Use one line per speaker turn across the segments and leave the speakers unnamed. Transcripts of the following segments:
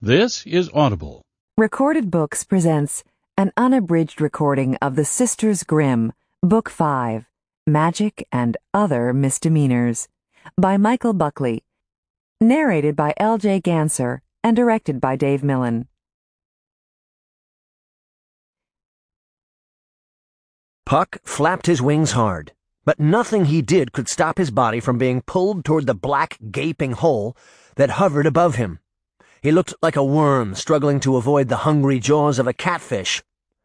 This is Audible.
Recorded Books presents an unabridged recording of The Sisters Grimm, Book 5, Magic and Other Misdemeanors, by Michael Buckley, narrated by L.J. Ganser and directed by Dave Millen.
Puck flapped his wings hard, but nothing he did could stop his body from being pulled toward the black, gaping hole that hovered above him. He looked like a worm struggling to avoid the hungry jaws of a catfish.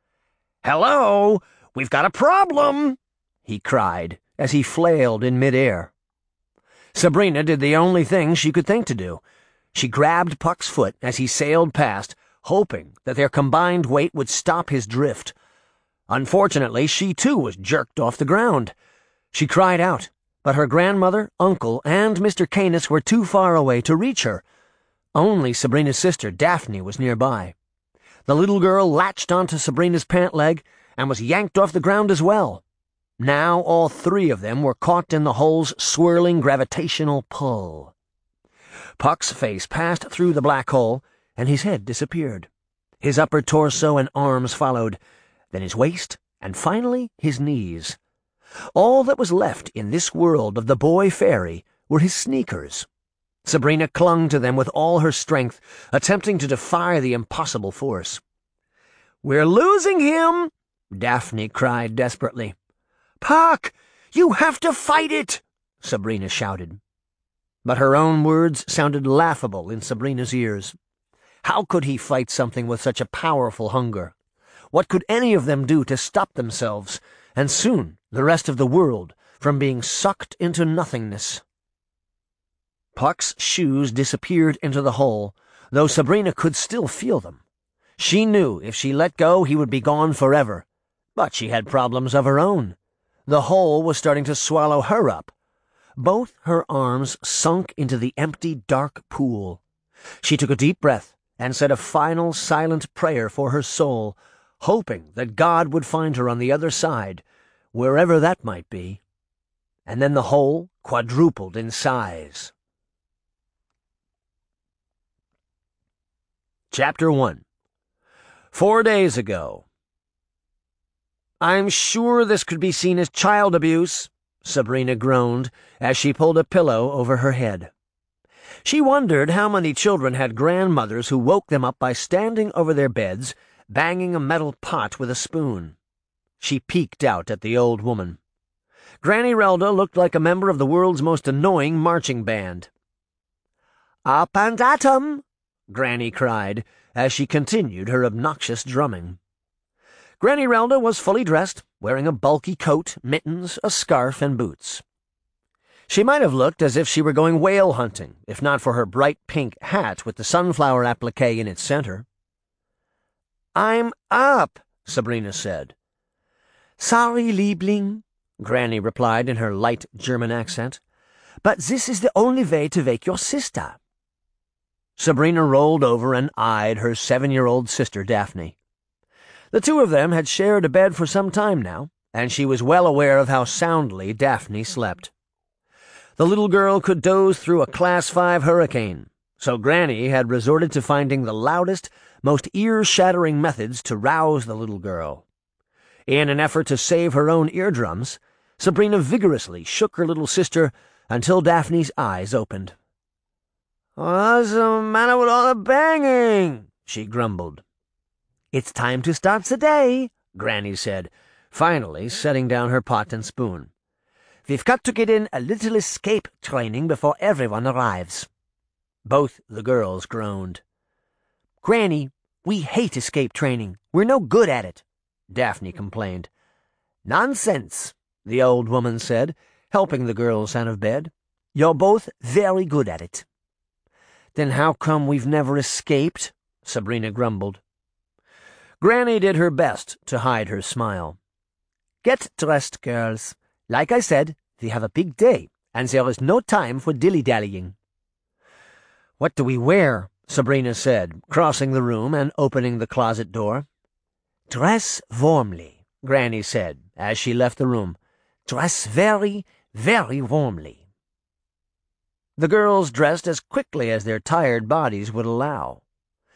"Hello! We've got a problem!" he cried as he flailed in midair. Sabrina did the only thing she could think to do. She grabbed Puck's foot as he sailed past, hoping that their combined weight would stop his drift. Unfortunately, she too was jerked off the ground. She cried out, but her grandmother, uncle, and Mr. Canis were too far away to reach her. Only Sabrina's sister, Daphne, was nearby. The little girl latched onto Sabrina's pant leg and was yanked off the ground as well. Now all three of them were caught in the hole's swirling gravitational pull. Puck's face passed through the black hole, and his head disappeared. His upper torso and arms followed, then his waist, and finally his knees. All that was left in this world of the boy fairy were his sneakers. Sabrina clung to them with all her strength, attempting to defy the impossible force. "We're losing him!" Daphne cried desperately. "Puck, you have to fight it!" Sabrina shouted. But her own words sounded laughable in Sabrina's ears. How could he fight something with such a powerful hunger? What could any of them do to stop themselves, and soon the rest of the world, from being sucked into nothingness? Puck's shoes disappeared into the hole, though Sabrina could still feel them. She knew if she let go he would be gone forever, but she had problems of her own. The hole was starting to swallow her up. Both her arms sunk into the empty, dark pool. She took a deep breath and said a final silent prayer for her soul, hoping that God would find her on the other side, wherever that might be. And then the hole quadrupled in size. Chapter 1. 4 days ago. "I'm sure this could be seen as child abuse," Sabrina groaned as she pulled a pillow over her head. She wondered how many children had grandmothers who woke them up by standing over their beds, banging a metal pot with a spoon. She peeked out at the old woman. Granny Relda looked like a member of the world's most annoying marching band. "Up and at 'em!" Granny cried as she continued her obnoxious drumming. Granny Relda was fully dressed, wearing a bulky coat, mittens, a scarf, and boots. She might have looked as if she were going whale hunting, if not for her bright pink hat with the sunflower applique in its center. "I'm up," Sabrina said. "Sorry, Liebling," Granny replied in her light German accent, "but this is the only way to wake your sister." Sabrina rolled over and eyed her 7-year-old sister Daphne. The two of them had shared a bed for some time now, and she was well aware of how soundly Daphne slept. The little girl could doze through a Class 5 hurricane, so Granny had resorted to finding the loudest, most ear-shattering methods to rouse the little girl. In an effort to save her own eardrums, Sabrina vigorously shook her little sister until Daphne's eyes opened. "What's the matter with all the banging?" she grumbled. "It's time to start the day," Granny said, finally setting down her pot and spoon. "We've got to get in a little escape training before everyone arrives." Both the girls groaned. "Granny, we hate escape training. We're no good at it," Daphne complained. "Nonsense," the old woman said, helping the girls out of bed. "You're both very good at it." "Then how come we've never escaped?" Sabrina grumbled. Granny did her best to hide her smile. "Get dressed, girls. Like I said, we have a big day, and there is no time for dilly-dallying." "What do we wear?" Sabrina said, crossing the room and opening the closet door. "Dress warmly," Granny said as she left the room. "Dress very, very warmly." The girls dressed as quickly as their tired bodies would allow.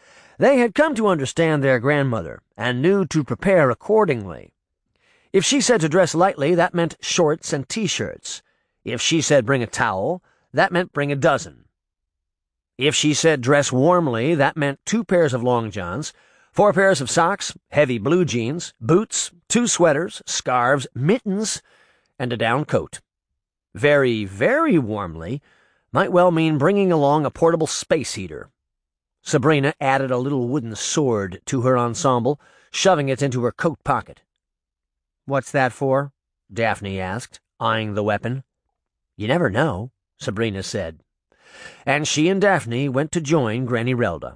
They had come to understand their grandmother and knew to prepare accordingly. If she said to dress lightly, that meant shorts and t-shirts. If she said bring a towel, that meant bring a dozen. If she said dress warmly, that meant 2 pairs of long johns, 4 pairs of socks, heavy blue jeans, boots, 2 sweaters, scarves, mittens, and a down coat. Very, very warmly might well mean bringing along a portable space heater. Sabrina added a little wooden sword to her ensemble, shoving it into her coat pocket. "What's that for?" Daphne asked, eyeing the weapon. "You never know," Sabrina said. And she and Daphne went to join Granny Relda.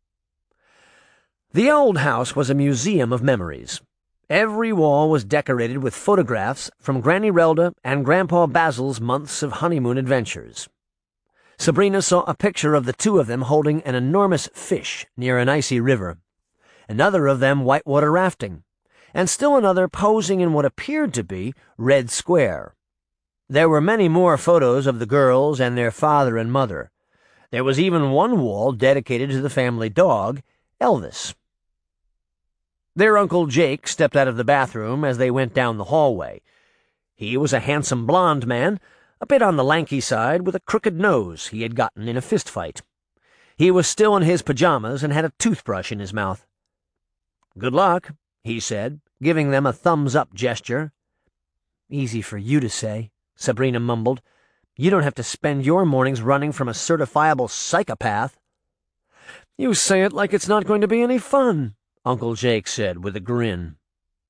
The old house was a museum of memories. Every wall was decorated with photographs from Granny Relda and Grandpa Basil's months of honeymoon adventures. Sabrina saw a picture of the 2 of them holding an enormous fish near an icy river, another of them whitewater rafting, and still another posing in what appeared to be Red Square. There were many more photos of the girls and their father and mother. There was even one wall dedicated to the family dog, Elvis. Their Uncle Jake stepped out of the bathroom as they went down the hallway. He was a handsome blond man, a bit on the lanky side, with a crooked nose he had gotten in a fistfight. He was still in his pajamas and had a toothbrush in his mouth. "Good luck," he said, giving them a thumbs-up gesture. "Easy for you to say," Sabrina mumbled. "You don't have to spend your mornings running from a certifiable psychopath." "You say it like it's not going to be any fun," Uncle Jake said with a grin.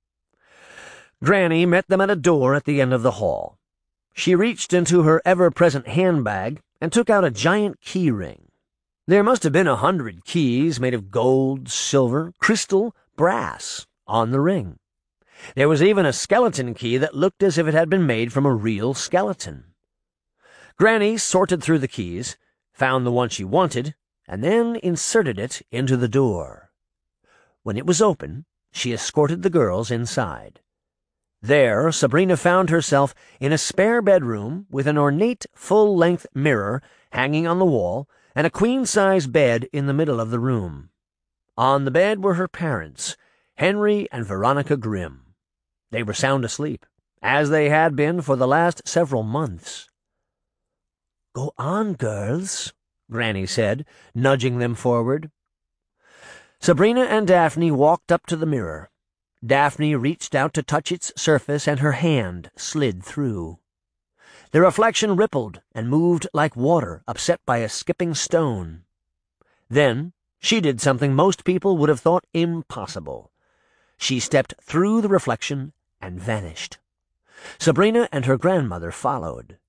Granny met them at a door at the end of the hall. She reached into her ever-present handbag and took out a giant key ring. There must have been 100 keys made of gold, silver, crystal, brass on the ring. There was even a skeleton key that looked as if it had been made from a real skeleton. Granny sorted through the keys, found the one she wanted, and then inserted it into the door. When it was open, she escorted the girls inside. There, Sabrina found herself in a spare bedroom with an ornate full-length mirror hanging on the wall and a queen-size bed in the middle of the room. On the bed were her parents, Henry and Veronica Grimm. They were sound asleep, as they had been for the last several months. "Go on, girls," Granny said, nudging them forward. Sabrina and Daphne walked up to the mirror. Daphne reached out to touch its surface, and her hand slid through. The reflection rippled and moved like water upset by a skipping stone. Then she did something most people would have thought impossible. She stepped through the reflection and vanished. Sabrina and her grandmother followed.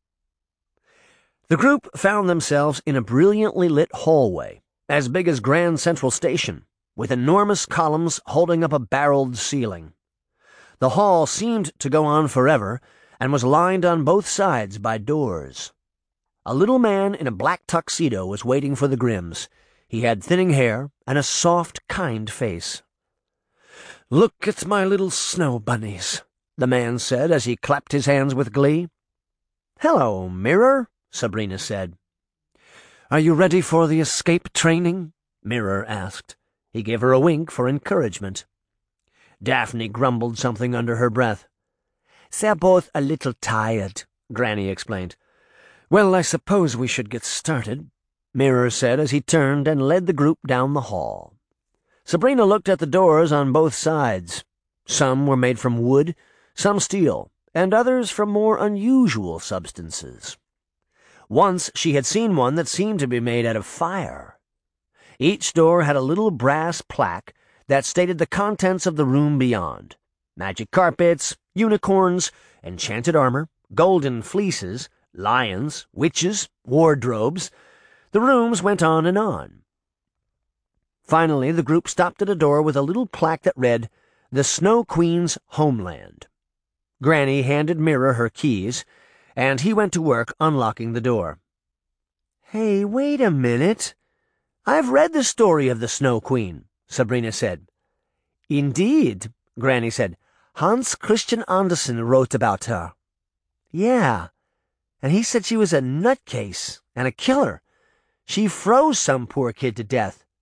The group found themselves in a brilliantly lit hallway, as big as Grand Central Station, with enormous columns holding up a barreled ceiling. The hall seemed to go on forever and was lined on both sides by doors. A little man in a black tuxedo was waiting for the Grimms. He had thinning hair and a soft, kind face. "Look at my little snow bunnies," the man said as he clapped his hands with glee. "Hello, Mirror," Sabrina said. "Are you ready for the escape training?" Mirror asked. He gave her a wink for encouragement. Daphne grumbled something under her breath. "They're both a little tired," Granny explained. "Well, I suppose we should get started," Mirror said as he turned and led the group down the hall. Sabrina looked at the doors on both sides. Some were made from wood, some steel, and others from more unusual substances. Once she had seen one that seemed to be made out of fire. Each door had a little brass plaque that stated the contents of the room beyond: magic carpets, unicorns, enchanted armor, golden fleeces, lions, witches, wardrobes. The rooms went on and on. Finally, the group stopped at a door with a little plaque that read, "The Snow Queen's Homeland." Granny handed Mirror her keys, and he went to work unlocking the door. "Hey, wait a minute. I've read the story of the Snow Queen," Sabrina said. "Indeed," Granny said. "Hans Christian Andersen wrote about her." "Yeah, and he said she was a nutcase and a killer. She froze some poor kid to death."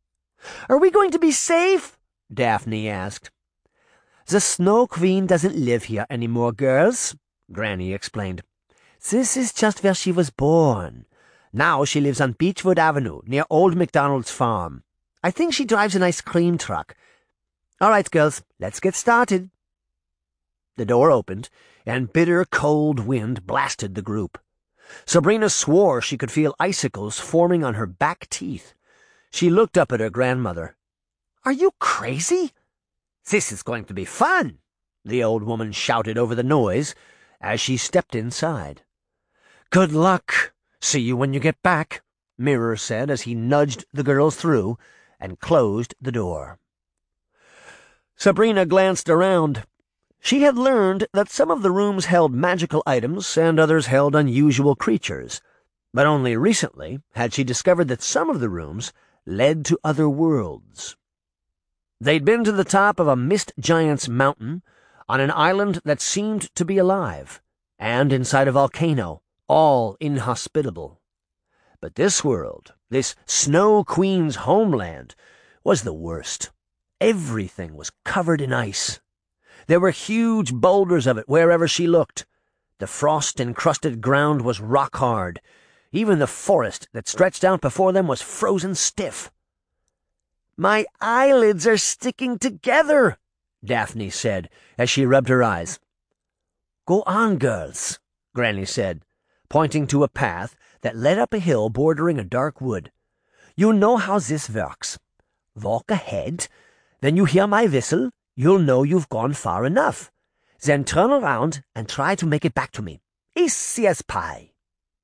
"Are we going to be safe?" Daphne asked. "The Snow Queen doesn't live here anymore, girls," Granny explained. "This is just where she was born. Now she lives on Beechwood Avenue, near Old MacDonald's farm. I think she drives an ice cream truck. All right, girls, let's get started." The door opened, and bitter, cold wind blasted the group. Sabrina swore she could feel icicles forming on her back teeth. She looked up at her grandmother. "Are you crazy?" "This is going to be fun," the old woman shouted over the noise as she stepped inside. "Good luck. See you when you get back," Mirror said as he nudged the girls through and closed the door. Sabrina glanced around. She had learned that some of the rooms held magical items and others held unusual creatures, but only recently had she discovered that some of the rooms led to other worlds. They'd been to the top of a mist giant's mountain, on an island that seemed to be alive, and inside a volcano, all inhospitable. But this world, this Snow Queen's homeland, was the worst. Everything was covered in ice. There were huge boulders of it wherever she looked. The frost-encrusted ground was rock-hard. Even the forest that stretched out before them was frozen stiff. "My eyelids are sticking together," Daphne said as she rubbed her eyes. "Go on, girls," Granny said, pointing to a path that led up a hill bordering a dark wood. "You know how this works. Walk ahead. When you hear my whistle, you'll know you've gone far enough. Then turn around and try to make it back to me. Easy as pie."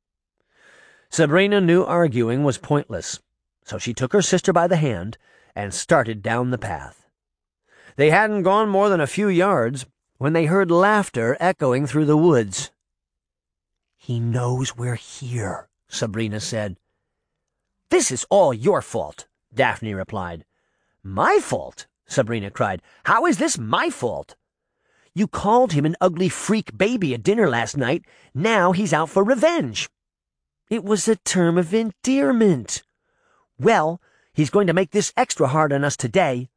Sabrina knew arguing was pointless, so she took her sister by the hand and started down the path. They hadn't gone more than a few yards when they heard laughter echoing through the woods. "He knows we're here," Sabrina said. "This is all your fault," Daphne replied. "My fault?" Sabrina cried. "How is this my fault?" "You called him an ugly freak baby at dinner last night. Now he's out for revenge." "It was a term of endearment." "Well, he's going to make this extra hard on us today."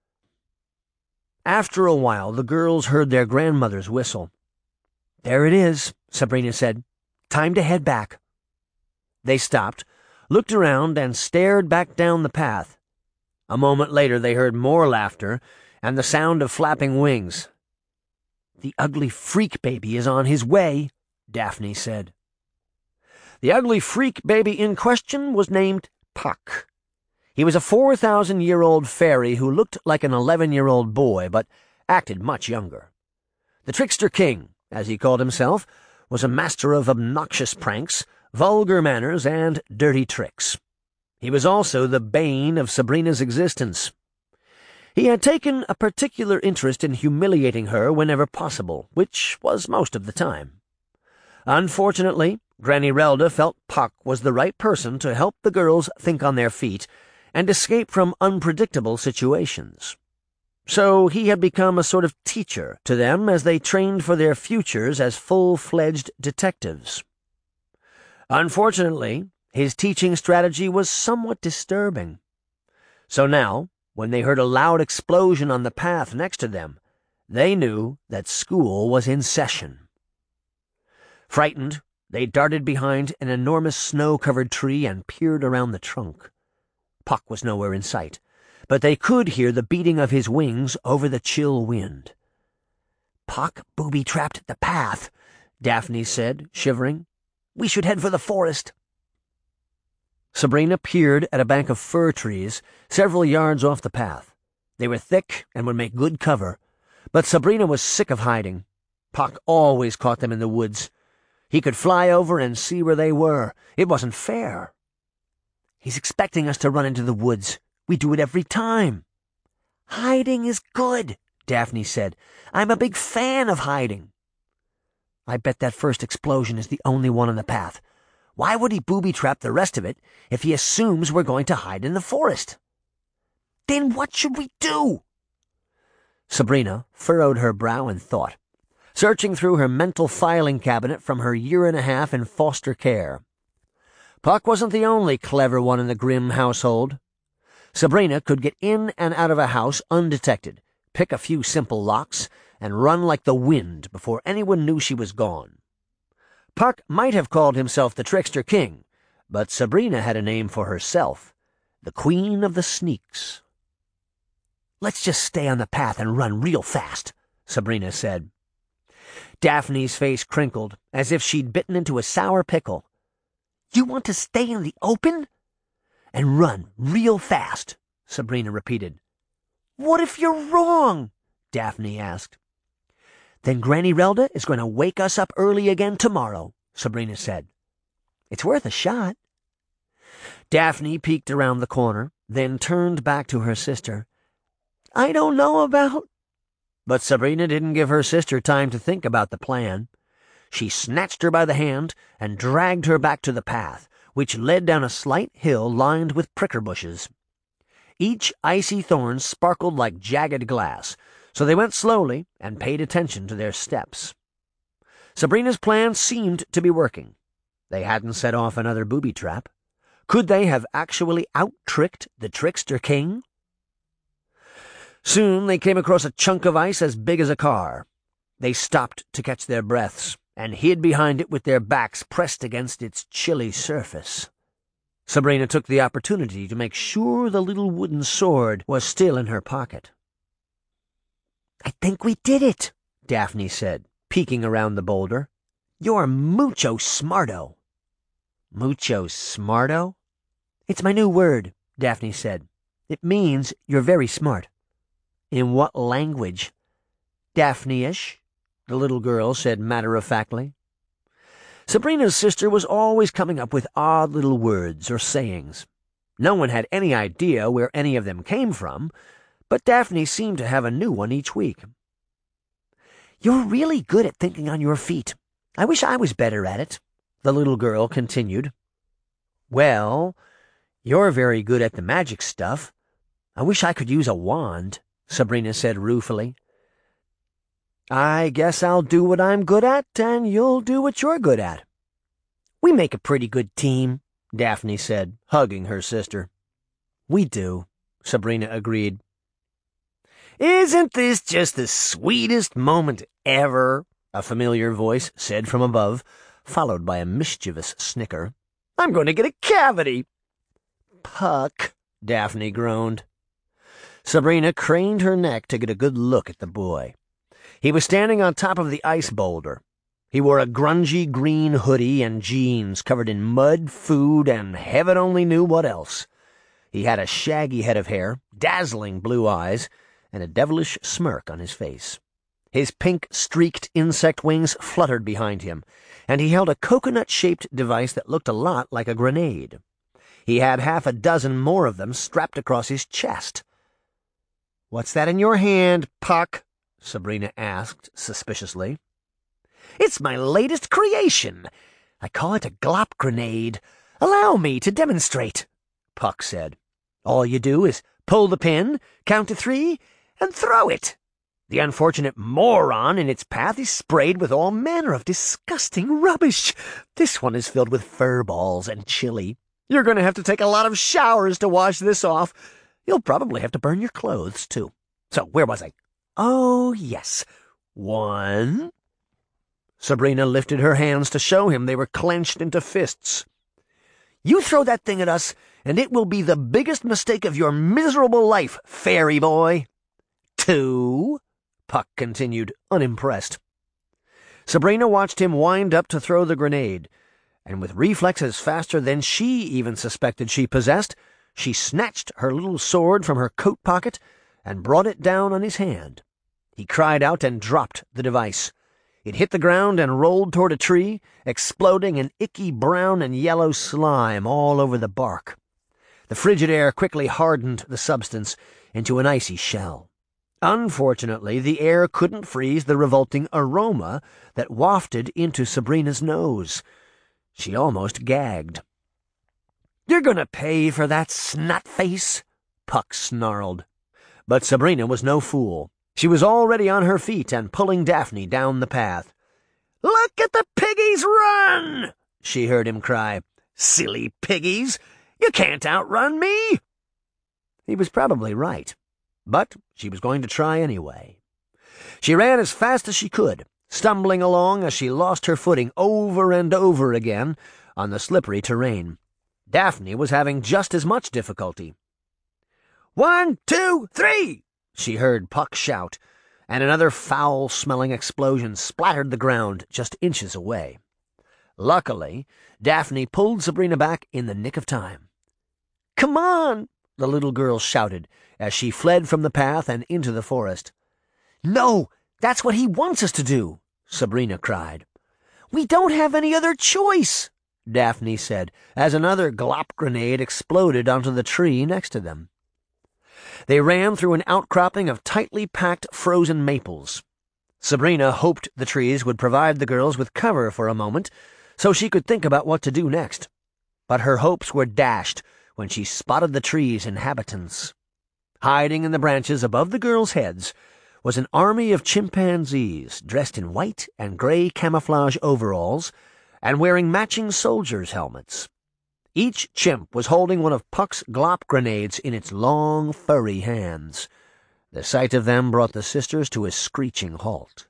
After a while, the girls heard their grandmother's whistle. "There it is," Sabrina said. "Time to head back." They stopped, looked around, and stared back down the path. A moment later they heard more laughter and the sound of flapping wings. "The ugly freak baby is on his way," Daphne said. The ugly freak baby in question was named Puck. He was a 4,000-year-old fairy who looked like an 11-year-old boy, but acted much younger. The Trickster King, as he called himself, was a master of obnoxious pranks, vulgar manners, and dirty tricks. He was also the bane of Sabrina's existence. He had taken a particular interest in humiliating her whenever possible, which was most of the time. Unfortunately, Granny Relda felt Puck was the right person to help the girls think on their feet and escape from unpredictable situations. So he had become a sort of teacher to them as they trained for their futures as full-fledged detectives. Unfortunately, his teaching strategy was somewhat disturbing. So now, when they heard a loud explosion on the path next to them, they knew that school was in session. Frightened, they darted behind an enormous snow-covered tree and peered around the trunk. Puck was nowhere in sight, but they could hear the beating of his wings over the chill wind. "Puck booby-trapped the path," Daphne said, shivering. "We should head for the forest." Sabrina peered at a bank of fir trees several yards off the path. They were thick and would make good cover, but Sabrina was sick of hiding. Puck always caught them in the woods. He could fly over and see where they were. It wasn't fair. "He's expecting us to run into the woods. We do it every time." "Hiding is good," Daphne said. "I'm a big fan of hiding." "I bet that first explosion is the only one on the path. Why would he booby-trap the rest of it if he assumes we're going to hide in the forest?" "Then what should we do?" Sabrina furrowed her brow in thought, searching through her mental filing cabinet from her 1.5 years in foster care. Puck wasn't the only clever one in the Grimm household. Sabrina could get in and out of a house undetected, pick a few simple locks, and run like the wind before anyone knew she was gone. Puck might have called himself the Trickster King, but Sabrina had a name for herself, the Queen of the Sneaks. "Let's just stay on the path and run real fast," Sabrina said. Daphne's face crinkled, as if she'd bitten into a sour pickle. "You want to stay in the open?" "And run real fast," Sabrina repeated. "What if you're wrong?" Daphne asked. "Then Granny Relda is going to wake us up early again tomorrow," Sabrina said. "It's worth a shot." Daphne peeked around the corner, then turned back to her sister. "I don't know about—" But Sabrina didn't give her sister time to think about the plan. She snatched her by the hand and dragged her back to the path, which led down a slight hill lined with pricker bushes. Each icy thorn sparkled like jagged glass, so they went slowly and paid attention to their steps. Sabrina's plan seemed to be working. They hadn't set off another booby trap. Could they have actually out-tricked the Trickster King? Soon they came across a chunk of ice as big as a car. They stopped to catch their breaths and hid behind it with their backs pressed against its chilly surface. Sabrina took the opportunity to make sure the little wooden sword was still in her pocket. "I think we did it," Daphne said, peeking around the boulder. "You're mucho smarto." "Mucho smarto?" "It's my new word," Daphne said. "It means you're very smart." "In what language?" "Daphne-ish," the little girl said matter-of-factly. Sabrina's sister was always coming up with odd little words or sayings. No one had any idea where any of them came from, but Daphne seemed to have a new one each week. "You're really good at thinking on your feet. I wish I was better at it," the little girl continued. "Well, you're very good at the magic stuff. I wish I could use a wand," Sabrina said ruefully. "I guess I'll do what I'm good at, and you'll do what you're good at." "We make a pretty good team," Daphne said, hugging her sister. "We do," Sabrina agreed. "Isn't this just the sweetest moment ever?" a familiar voice said from above, followed by a mischievous snicker. "I'm going to get a cavity." "Puck," Daphne groaned. Sabrina craned her neck to get a good look at the boy. He was standing on top of the ice boulder. He wore a grungy green hoodie and jeans covered in mud, food, and heaven only knew what else. He had a shaggy head of hair, dazzling blue eyes, and a devilish smirk on his face. His pink-streaked insect wings fluttered behind him, and he held a coconut-shaped device that looked a lot like a grenade. He had half a dozen more of them strapped across his chest. "What's that in your hand, Puck?" Sabrina asked suspiciously. "It's my latest creation. I call it a glop grenade. Allow me to demonstrate," Puck said. "All you do is pull the pin, count to 3, and throw it. The unfortunate moron in its path is sprayed with all manner of disgusting rubbish. This one is filled with fur balls and chili. You're going to have to take a lot of showers to wash this off. You'll probably have to burn your clothes, too. So, where was I? Oh, yes. 1. Sabrina lifted her hands to show him they were clenched into fists. "You throw that thing at us, and it will be the biggest mistake of your miserable life, fairy boy." 2, Puck continued, unimpressed. Sabrina watched him wind up to throw the grenade, and with reflexes faster than she even suspected she possessed, she snatched her little sword from her coat pocket and brought it down on his hand. He cried out and dropped the device. It hit the ground and rolled toward a tree, exploding in icky brown and yellow slime all over the bark. The frigid air quickly hardened the substance into an icy shell. Unfortunately, the air couldn't freeze the revolting aroma that wafted into Sabrina's nose. She almost gagged. "You're going to pay for that, snot-face," Puck snarled. But Sabrina was no fool. She was already on her feet and pulling Daphne down the path. "Look at the piggies run!" she heard him cry. "Silly piggies! You can't outrun me!" He was probably right, but she was going to try anyway. She ran as fast as she could, stumbling along as she lost her footing over and over again on the slippery terrain. Daphne was having just as much difficulty. 1, 2, 3! She heard Puck shout, and another foul-smelling explosion splattered the ground just inches away. Luckily, Daphne pulled Sabrina back in the nick of time. "Come on!" the little girl shouted as she fled from the path and into the forest. "No, that's what he wants us to do," Sabrina cried. "We don't have any other choice," Daphne said, as another glop grenade exploded onto the tree next to them. They ran through an outcropping of tightly packed frozen maples. Sabrina hoped the trees would provide the girls with cover for a moment so she could think about what to do next. But her hopes were dashed when she spotted the tree's inhabitants. Hiding in the branches above the girls' heads was an army of chimpanzees dressed in white and gray camouflage overalls and wearing matching soldiers' helmets. Each chimp was holding one of Puck's glop grenades in its long, furry hands. The sight of them brought the sisters to a screeching halt.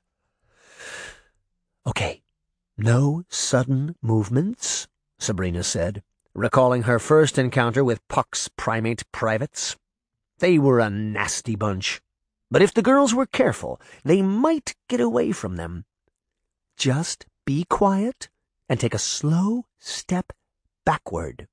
"Okay, no sudden movements," Sabrina said, recalling her first encounter with Puck's primate privates. They were a nasty bunch, but if the girls were careful, they might get away from them. "Just be quiet and take a slow step backward."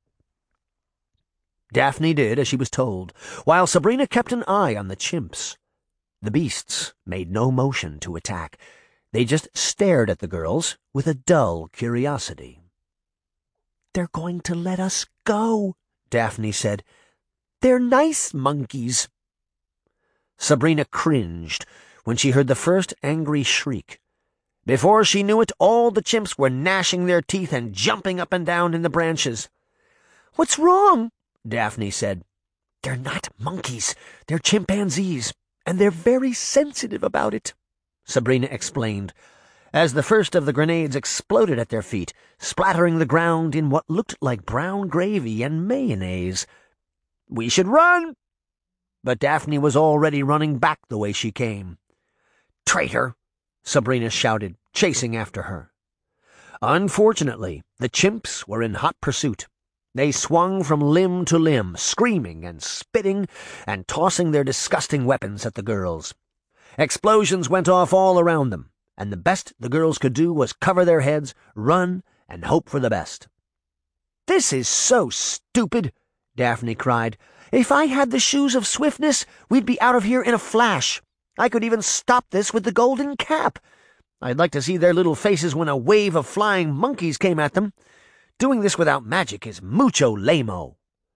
Daphne did as she was told, while Sabrina kept an eye on the chimps. The beasts made no motion to attack. They just stared at the girls with a dull curiosity. "They're going to let us go," Daphne said. "They're nice monkeys." Sabrina cringed when she heard the first angry shriek. Before she knew it, all the chimps were gnashing their teeth and jumping up and down in the branches. "What's wrong?" Daphne said. "They're not monkeys. They're chimpanzees, and they're very sensitive about it," Sabrina explained, as the first of the grenades exploded at their feet, splattering the ground in what looked like brown gravy and mayonnaise. "We should run!" But Daphne was already running back the way she came. "Traitor!" Sabrina shouted, chasing after her. Unfortunately, the chimps were in hot pursuit. They swung from limb to limb, screaming and spitting and tossing their disgusting weapons at the girls. Explosions went off all around them, and the best the girls could do was cover their heads, run, and hope for the best. "This is so stupid," Daphne cried. "If I had the shoes of swiftness, we'd be out of here in a flash. I could even stop this with the golden cap. I'd like to see their little faces when a wave of flying monkeys came at them. Doing this without magic is mucho lame-o."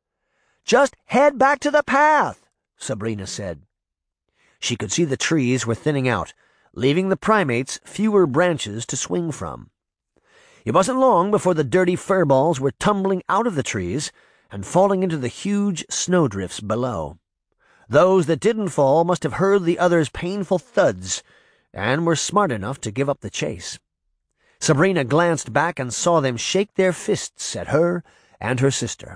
"Just head back to the path," Sabrina said. She could see the trees were thinning out, leaving the primates fewer branches to swing from. It wasn't long before the dirty furballs were tumbling out of the trees and falling into the huge snowdrifts below. Those that didn't fall must have heard the others' painful thuds and were smart enough to give up the chase. Sabrina glanced back and saw them shake their fists at her and her sister.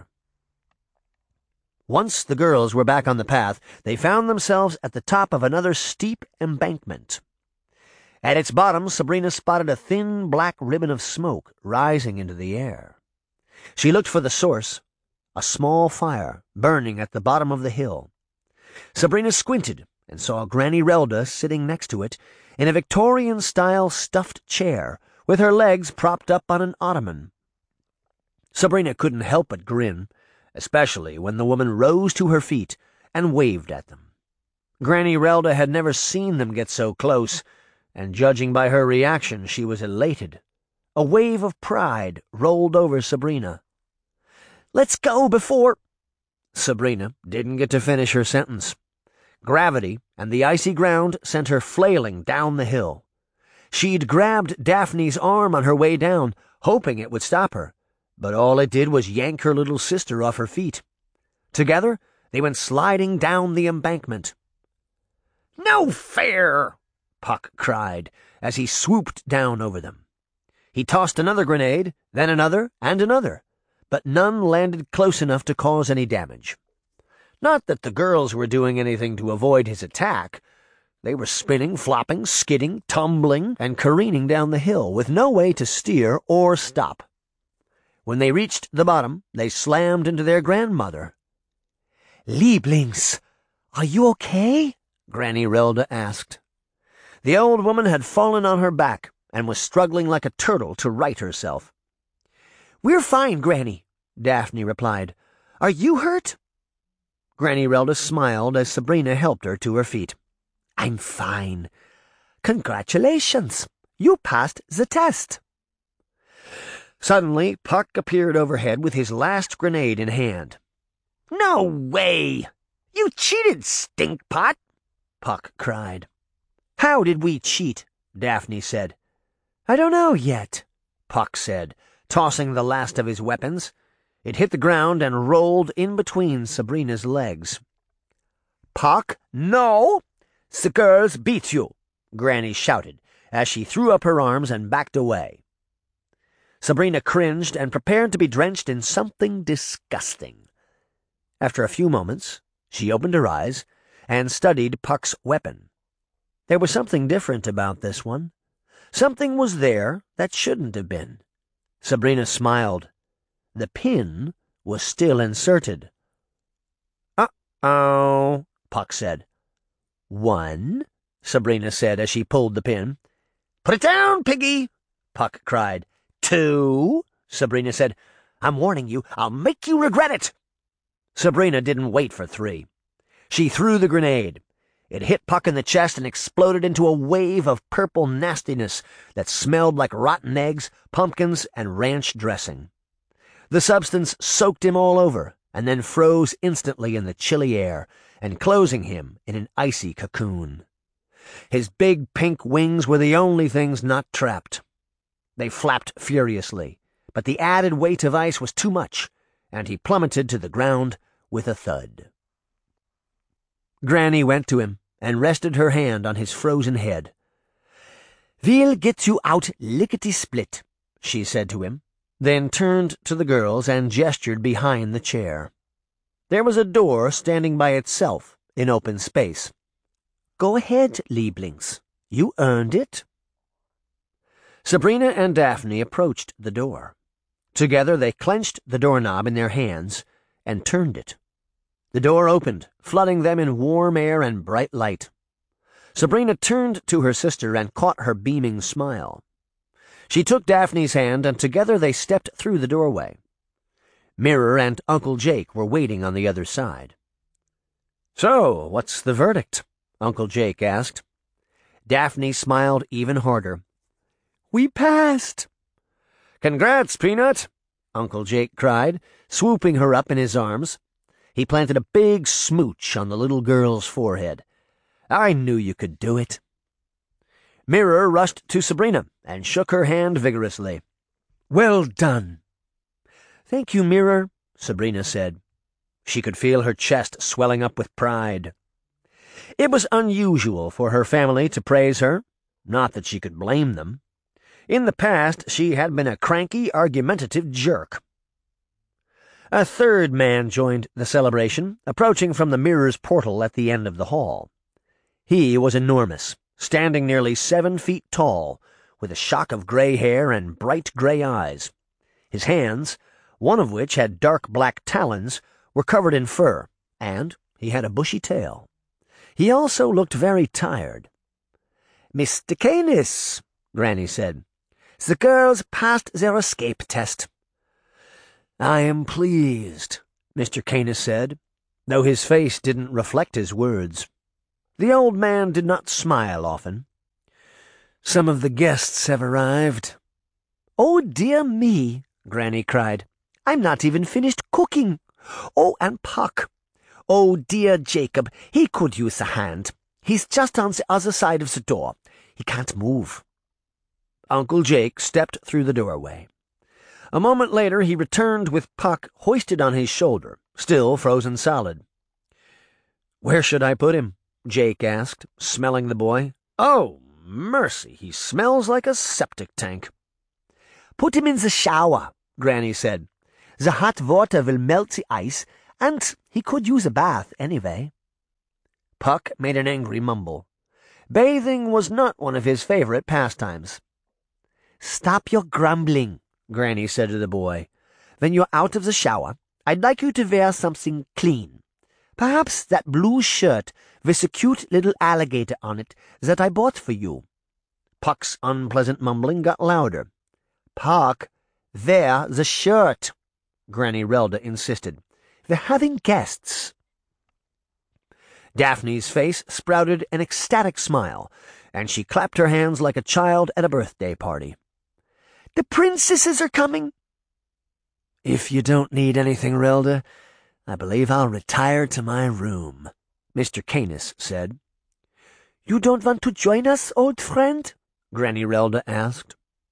Once the girls were back on the path, they found themselves at the top of another steep embankment. At its bottom, Sabrina spotted a thin black ribbon of smoke rising into the air. She looked for the source, a small fire burning at the bottom of the hill. Sabrina squinted and saw Granny Relda sitting next to it in a Victorian-style stuffed chair, with her legs propped up on an ottoman. Sabrina couldn't help but grin, especially when the woman rose to her feet and waved at them. Granny Relda had never seen them get so close, and judging by her reaction, she was elated. A wave of pride rolled over Sabrina. "Let's go before—" Sabrina didn't get to finish her sentence. Gravity and the icy ground sent her flailing down the hill. She'd grabbed Daphne's arm on her way down, hoping it would stop her, but all it did was yank her little sister off her feet. Together, they went sliding down the embankment. "No fair!" Puck cried as he swooped down over them. He tossed another grenade, then another and another, but none landed close enough to cause any damage. Not that the girls were doing anything to avoid his attack. They were spinning, flopping, skidding, tumbling, and careening down the hill with no way to steer or stop. When they reached the bottom, they slammed into their grandmother. "Lieblings, are you okay?" Granny Relda asked. The old woman had fallen on her back and was struggling like a turtle to right herself. "We're fine, Granny," Daphne replied. "Are you hurt?" Granny Relda smiled as Sabrina helped her to her feet. "I'm fine. Congratulations. You passed the test." Suddenly, Puck appeared overhead with his last grenade in hand. "No way! You cheated, stinkpot!" Puck cried. "How did we cheat?" Daphne said. "I don't know yet," Puck said, tossing the last of his weapons. It hit the ground and rolled in between Sabrina's legs. "Puck, no! The girls beat you," Granny shouted as she threw up her arms and backed away. Sabrina cringed and prepared to be drenched in something disgusting. After a few moments, she opened her eyes and studied Puck's weapon. There was something different about this one. Something was there that shouldn't have been. Sabrina smiled. The pin was still inserted. "Uh-oh," Puck said. "One," Sabrina said as she pulled the pin. "Put it down, piggy," Puck cried. "Two," Sabrina said. "I'm warning you, I'll make you regret it." Sabrina didn't wait for three. She threw the grenade. It hit Puck in the chest and exploded into a wave of purple nastiness that smelled like rotten eggs, pumpkins, and ranch dressing. The substance soaked him all over and then froze instantly in the chilly air, enclosing him in an icy cocoon. His big pink wings were the only things not trapped. They flapped furiously, but the added weight of ice was too much, and he plummeted to the ground with a thud. Granny went to him and rested her hand on his frozen head. "We'll get you out lickety-split," she said to him, then turned to the girls and gestured behind the chair. There was a door standing by itself in open space. "Go ahead, Lieblings. You earned it." Sabrina and Daphne approached the door. Together they clenched the doorknob in their hands and turned it. The door opened, flooding them in warm air and bright light. Sabrina turned to her sister and caught her beaming smile. She took Daphne's hand, and together they stepped through the doorway. Mirror and Uncle Jake were waiting on the other side. "So, what's the verdict?" Uncle Jake asked. Daphne smiled even harder. "We passed." "Congrats, Peanut!" Uncle Jake cried, swooping her up in his arms. He planted a big smooch on the little girl's forehead. "I knew you could do it." Mirror rushed to Sabrina and shook her hand vigorously. "Well done." "Thank you, Mirror," Sabrina said. She could feel her chest swelling up with pride. It was unusual for her family to praise her, not that she could blame them. In the past, she had been a cranky, argumentative jerk. A third man joined the celebration, approaching from the Mirror's portal at the end of the hall. He was enormous, standing nearly 7 feet tall, with a shock of gray hair and bright gray eyes. His hands, one of which had dark black talons, were covered in fur, and he had a bushy tail. He also looked very tired. "Mr. Canis," Granny said, "the girls passed their escape test." "I am pleased," Mr. Canis said, though his face didn't reflect his words. The old man did not smile often. "Some of the guests have arrived." "Oh, dear me," Granny cried. "I'm not even finished cooking. Oh, and Puck. Oh, dear Jacob, he could use a hand. He's just on the other side of the door. He can't move." Uncle Jake stepped through the doorway. A moment later he returned with Puck hoisted on his shoulder, still frozen solid. "Where should I put him?" Jake asked, smelling the boy. "Oh, mercy, he smells like a septic tank." "Put him in the shower," Granny said. "The hot water will melt the ice, and He could use a bath, anyway. Puck made an angry mumble. Bathing was not one of his favorite pastimes. "Stop your grumbling," Granny said to the boy. "When you're out of the shower, I'd like you to wear something clean. Perhaps that blue shirt with the cute little alligator on it that I bought for you." Puck's unpleasant mumbling got louder. "Puck, wear the shirt," Granny Relda insisted. "We're having guests." Daphne's face sprouted an ecstatic smile, and she clapped her hands like a child at a birthday party. "The princesses are coming!" "If you don't need anything, Relda, I believe I'll retire to my room," Mr. Canis said. "You don't want to join us, old friend?" Granny Relda asked.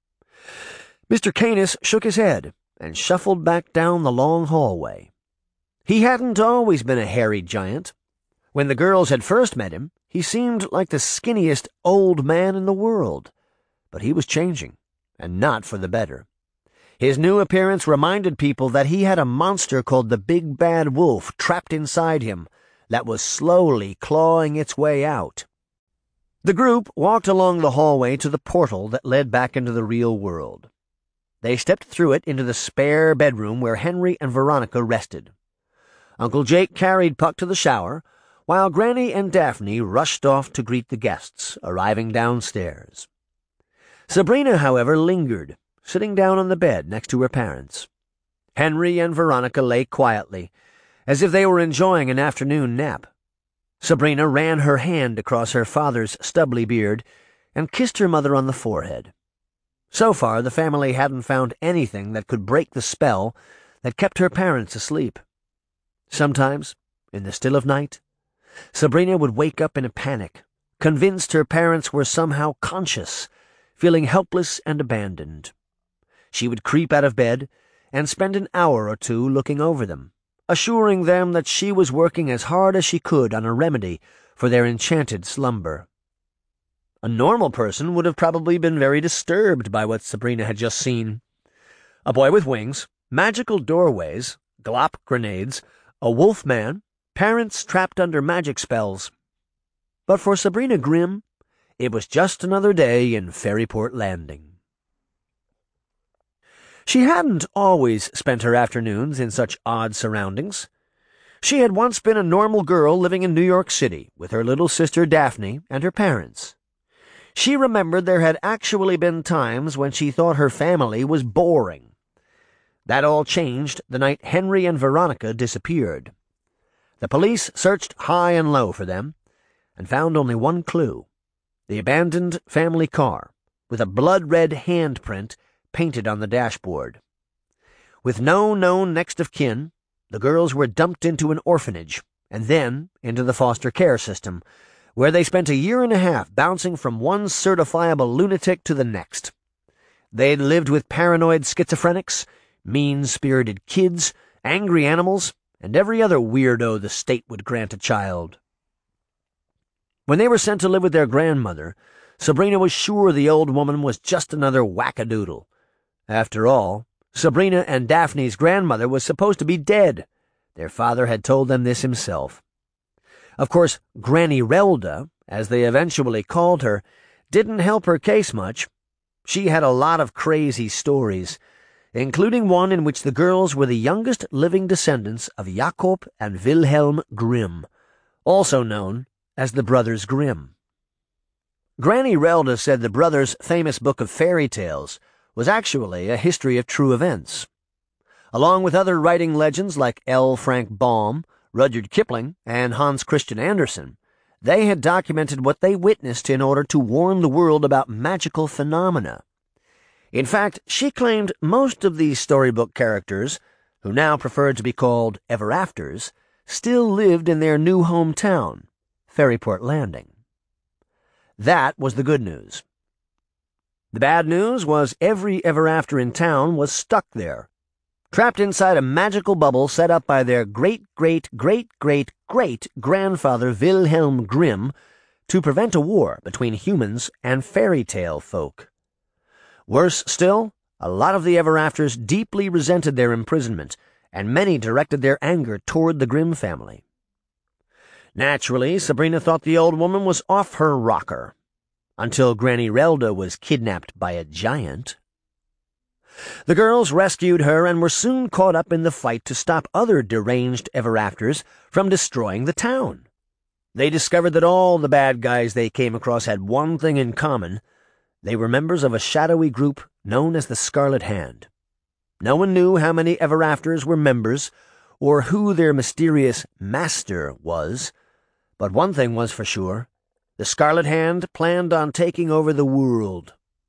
Mr. Canis shook his head and shuffled back down the long hallway. He hadn't always been a hairy giant. When the girls had first met him, he seemed like the skinniest old man in the world. But he was changing, and not for the better. His new appearance reminded people that he had a monster called the Big Bad Wolf trapped inside him that was slowly clawing its way out. The group walked along the hallway to the portal that led back into the real world. They stepped through it into the spare bedroom where Henry and Veronica rested. Uncle Jake carried Puck to the shower, while Granny and Daphne rushed off to greet the guests arriving downstairs. Sabrina, however, lingered, sitting down on the bed next to her parents. Henry and Veronica lay quietly, as if they were enjoying an afternoon nap. Sabrina ran her hand across her father's stubbly beard and kissed her mother on the forehead. So far, the family hadn't found anything that could break the spell that kept her parents asleep. Sometimes, in the still of night, Sabrina would wake up in a panic, convinced her parents were somehow conscious, feeling helpless and abandoned. She would creep out of bed and spend an hour or two looking over them, assuring them that she was working as hard as she could on a remedy for their enchanted slumber. A normal person would have probably been very disturbed by what Sabrina had just seen. A boy with wings, magical doorways, glop grenades, a wolf man, parents trapped under magic spells. But for Sabrina Grimm, it was just another day in Fairyport Landing. She hadn't always spent her afternoons in such odd surroundings. She had once been a normal girl living in New York City with her little sister Daphne and her parents. She remembered there had actually been times when she thought her family was boring. That all changed the night Henry and Veronica disappeared. The police searched high and low for them, and found only one clue: the abandoned family car, with a blood-red handprint painted on the dashboard. With no known next of kin, the girls were dumped into an orphanage, and then into the foster care system, where they spent a year and a half bouncing from one certifiable lunatic to the next. They'd lived with paranoid schizophrenics, mean-spirited kids, angry animals, and every other weirdo the state would grant a child. When they were sent to live with their grandmother, Sabrina was sure the old woman was just another wackadoodle. After all, Sabrina and Daphne's grandmother was supposed to be dead. Their father had told them this himself. Of course, Granny Relda, as they eventually called her, didn't help her case much. She had a lot of crazy stories, including one in which the girls were the youngest living descendants of Jakob and Wilhelm Grimm, also known as the Brothers Grimm. Granny Relda said the brothers' famous book of fairy tales was actually a history of true events. Along with other writing legends like L. Frank Baum, Rudyard Kipling, and Hans Christian Andersen, they had documented what they witnessed in order to warn the world about magical phenomena. In fact, she claimed most of these storybook characters, who now preferred to be called Ever-Afters, still lived in their new hometown, Fairyport Landing. That was the good news. The bad news was every Ever-After in town was stuck there, trapped inside a magical bubble set up by their great-great-great-great-great-grandfather Wilhelm Grimm to prevent a war between humans and fairy tale folk. Worse still, a lot of the Ever-Afters deeply resented their imprisonment and many directed their anger toward the Grimm family. Naturally, Sabrina thought the old woman was off her rocker, until Granny Relda was kidnapped by a giant. The girls rescued her and were soon caught up in the fight to stop other deranged ever-afters from destroying the town. They discovered that all the bad guys they came across had one thing in common. They were members of a shadowy group known as the Scarlet Hand. No one knew how many ever-afters were members, or who their mysterious master was, but one thing was for sure: the Scarlet Hand planned on taking over the world.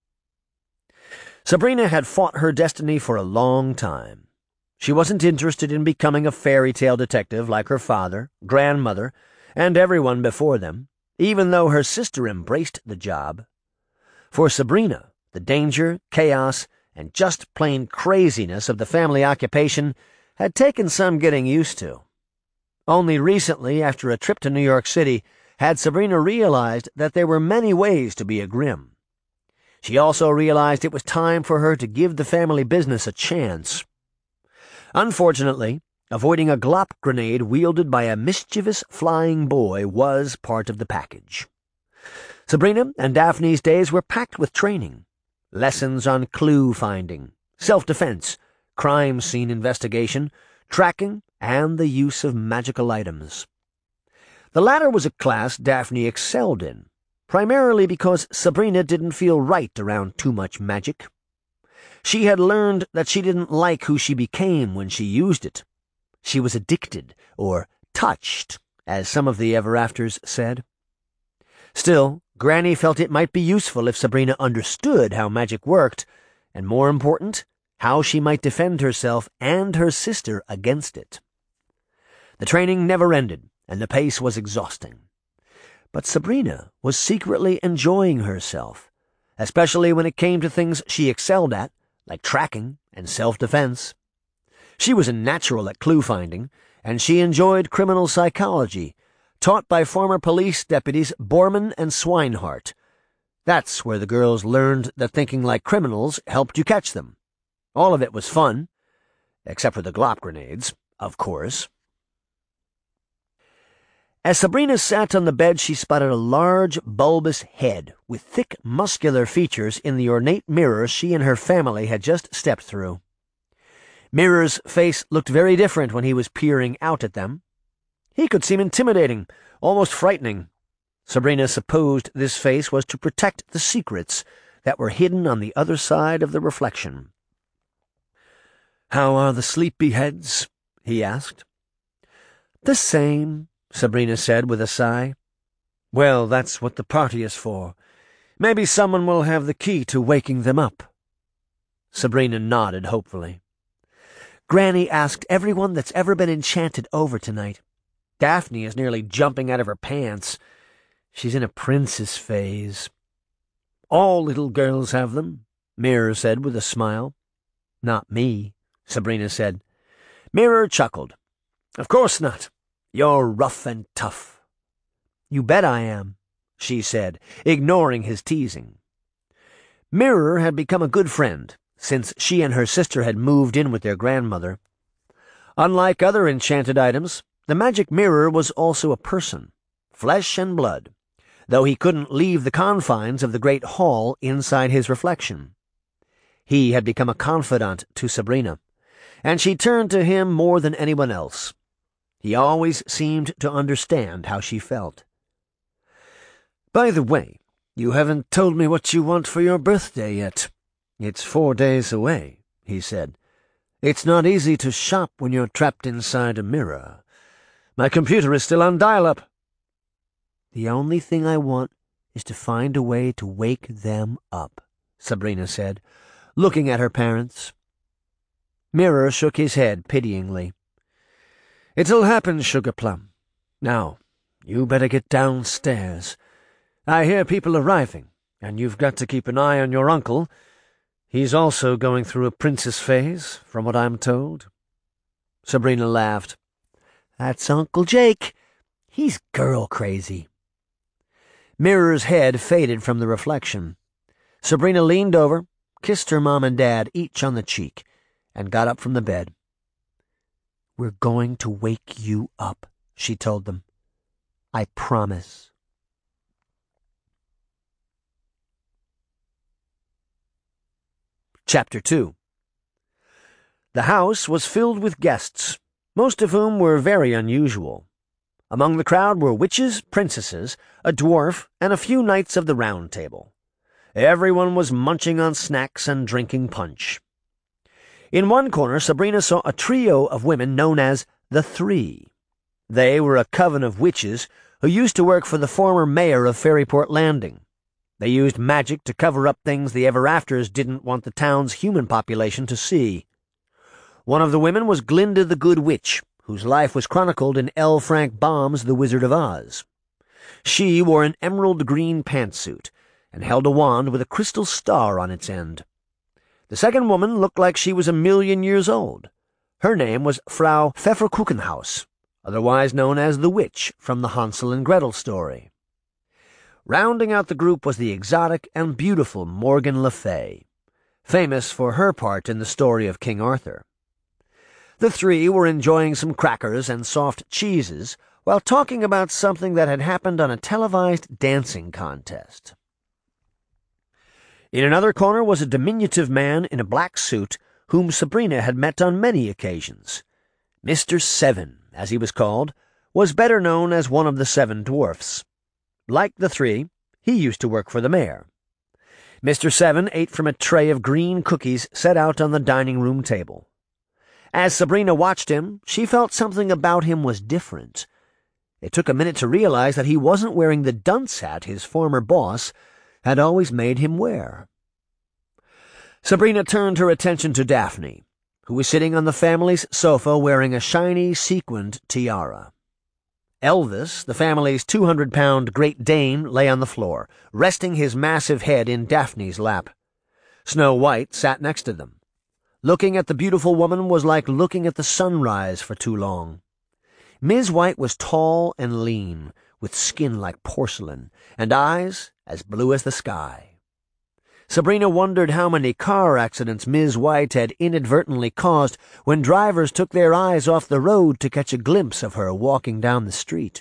Sabrina had fought her destiny for a long time. She wasn't interested in becoming a fairy tale detective like her father, grandmother, and everyone before them, even though her sister embraced the job. For Sabrina, the danger, chaos, and just plain craziness of the family occupation had taken some getting used to. Only recently, after a trip to New York City, had Sabrina realized that there were many ways to be a Grimm. She also realized it was time for her to give the family business a chance. Unfortunately, avoiding a glop grenade wielded by a mischievous flying boy was part of the package. Sabrina and Daphne's days were packed with training, lessons on clue finding, self-defense, crime scene investigation, tracking, and the use of magical items. The latter was a class Daphne excelled in, primarily because Sabrina didn't feel right around too much magic. She had learned that she didn't like who she became when she used it. She was addicted, or touched, as some of the ever-afters said. Still, Granny felt it might be useful if Sabrina understood how magic worked, and more important, how she might defend herself and her sister against it. The training never ended, and the pace was exhausting. But Sabrina was secretly enjoying herself, especially when it came to things she excelled at, like tracking and self-defense. She was a natural at clue-finding, and she enjoyed criminal psychology, taught by former police deputies Borman and Swinehart. That's where the girls learned that thinking like criminals helped you catch them. All of it was fun, except for the glop grenades, of course. As Sabrina sat on the bed, she spotted a large, bulbous head with thick, muscular features in the ornate mirror she and her family had just stepped through. Mirror's face looked very different when he was peering out at them. He could seem intimidating, almost frightening. Sabrina supposed this face was to protect the secrets that were hidden on the other side of the reflection. "How are the sleepyheads?" he asked. "The same," Sabrina said with a sigh. "Well, that's what the party is for. Maybe someone will have the key to waking them up." Sabrina nodded hopefully. "Granny asked everyone that's ever been enchanted over tonight. Daphne is nearly jumping out of her pants. She's in a princess phase." "All little girls have them," Mirror said with a smile. "Not me," Sabrina said. Mirror chuckled. "Of course not. You're rough and tough." "You bet I am," she said, ignoring his teasing. Mirror had become a good friend since she and her sister had moved in with their grandmother. Unlike other enchanted items, the magic mirror was also a person, flesh and blood, though he couldn't leave the confines of the great hall inside his reflection. He had become a confidant to Sabrina, and she turned to him more than anyone else. He always seemed to understand how she felt. "By the way, you haven't told me what you want for your birthday yet. It's 4 days away," he said. "It's not easy to shop when you're trapped inside a mirror. My computer is still on dial-up." "The only thing I want is to find a way to wake them up," Sabrina said, looking at her parents. Mirror shook his head pityingly. "It'll happen, Sugar Plum. Now, you better get downstairs. I hear people arriving, and you've got to keep an eye on your uncle. He's also going through a princess phase, from what I'm told." Sabrina laughed. "That's Uncle Jake. He's girl crazy." Mirror's head faded from the reflection. Sabrina leaned over, kissed her mom and dad each on the cheek, and got up from the bed. "We're going to wake you up," she told them. "I promise." Chapter 2. The house was filled with guests, most of whom were very unusual. Among the crowd were witches, princesses, a dwarf, and a few knights of the Round Table. Everyone was munching on snacks and drinking punch. In one corner, Sabrina saw a trio of women known as the Three. They were a coven of witches who used to work for the former mayor of Fairyport Landing. They used magic to cover up things the Ever-Afters didn't want the town's human population to see. One of the women was Glinda the Good Witch, whose life was chronicled in L. Frank Baum's The Wizard of Oz. She wore an emerald green pantsuit and held a wand with a crystal star on its end. The second woman looked like she was 1,000,000 years old. Her name was Frau Pfefferkuchenhaus, otherwise known as the Witch from the Hansel and Gretel story. Rounding out the group was the exotic and beautiful Morgan Le Fay, famous for her part in the story of King Arthur. The three were enjoying some crackers and soft cheeses while talking about something that had happened on a televised dancing contest. In another corner was a diminutive man in a black suit whom Sabrina had met on many occasions. Mr. Seven, as he was called, was better known as one of the 7 dwarfs. Like the three, he used to work for the mayor. Mr. Seven ate from a tray of green cookies set out on the dining room table. As Sabrina watched him, she felt something about him was different. It took a minute to realize that he wasn't wearing the dunce hat his former boss had always made him wear. Sabrina turned her attention to Daphne, who was sitting on the family's sofa wearing a shiny sequined tiara. Elvis, the family's 200-pound Great Dane, lay on the floor, resting his massive head in Daphne's lap. Snow White sat next to them. Looking at the beautiful woman was like looking at the sunrise for too long. Ms. White was tall and lean, with skin like porcelain, and eyes as blue as the sky. Sabrina wondered how many car accidents Ms. White had inadvertently caused when drivers took their eyes off the road to catch a glimpse of her walking down the street.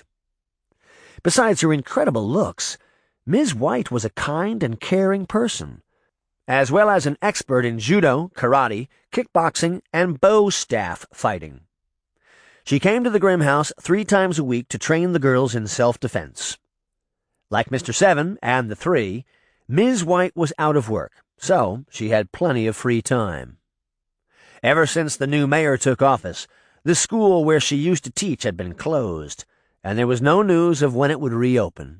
Besides her incredible looks, Ms. White was a kind and caring person, as well as an expert in judo, karate, kickboxing, and bow staff fighting. She came to the Grimm house 3 times a week to train the girls in self-defense. Like Mr. Seven and the Three, Ms. White was out of work, so she had plenty of free time. Ever since the new mayor took office, the school where she used to teach had been closed, and there was no news of when it would reopen.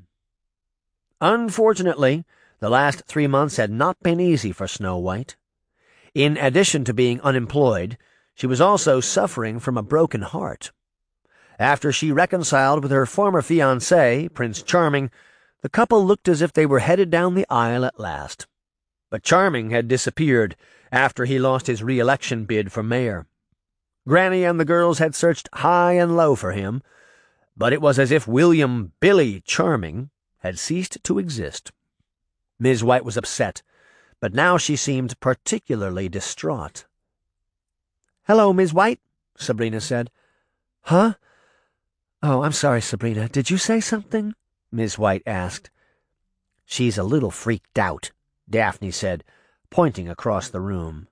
Unfortunately, the last 3 months had not been easy for Snow White. In addition to being unemployed, she was also suffering from a broken heart. After she reconciled with her former fiancé, Prince Charming, the couple looked as if they were headed down the aisle at last. But Charming had disappeared after he lost his re-election bid for mayor. Granny and the girls had searched high and low for him, but it was as if William "Billy" Charming had ceased to exist. Ms. White was upset, but now she seemed particularly distraught. "Hello, Ms. White," Sabrina said. "Huh? Oh, I'm sorry, Sabrina. Did you say something?" Ms. White asked. "She's a little freaked out," Daphne said, pointing across the room.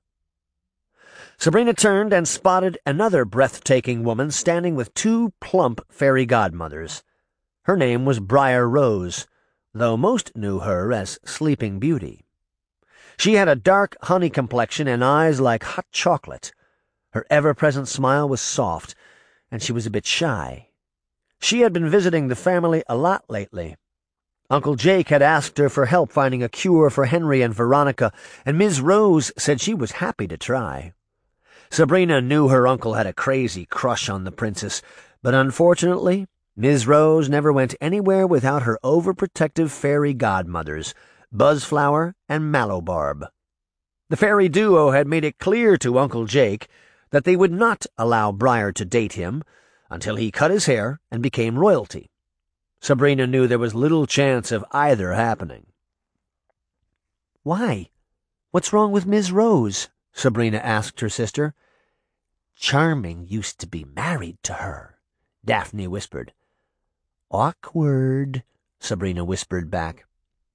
Sabrina turned and spotted another breathtaking woman standing with 2 plump fairy godmothers. Her name was Briar Rose, though most knew her as Sleeping Beauty. She had a dark honey complexion and eyes like hot chocolate. Her ever-present smile was soft, and she was a bit shy. She had been visiting the family a lot lately. Uncle Jake had asked her for help finding a cure for Henry and Veronica, and Ms. Rose said she was happy to try. Sabrina knew her uncle had a crazy crush on the princess, but unfortunately, Ms. Rose never went anywhere without her overprotective fairy godmothers, Buzzflower and Mallowbarb. The fairy duo had made it clear to Uncle Jake that they would not allow Briar to date him until he cut his hair and became royalty. Sabrina knew there was little chance of either happening. "Why? What's wrong with Ms. Rose?" Sabrina asked her sister. Charming used to be married to her," Daphne whispered. "Awkward," Sabrina whispered back.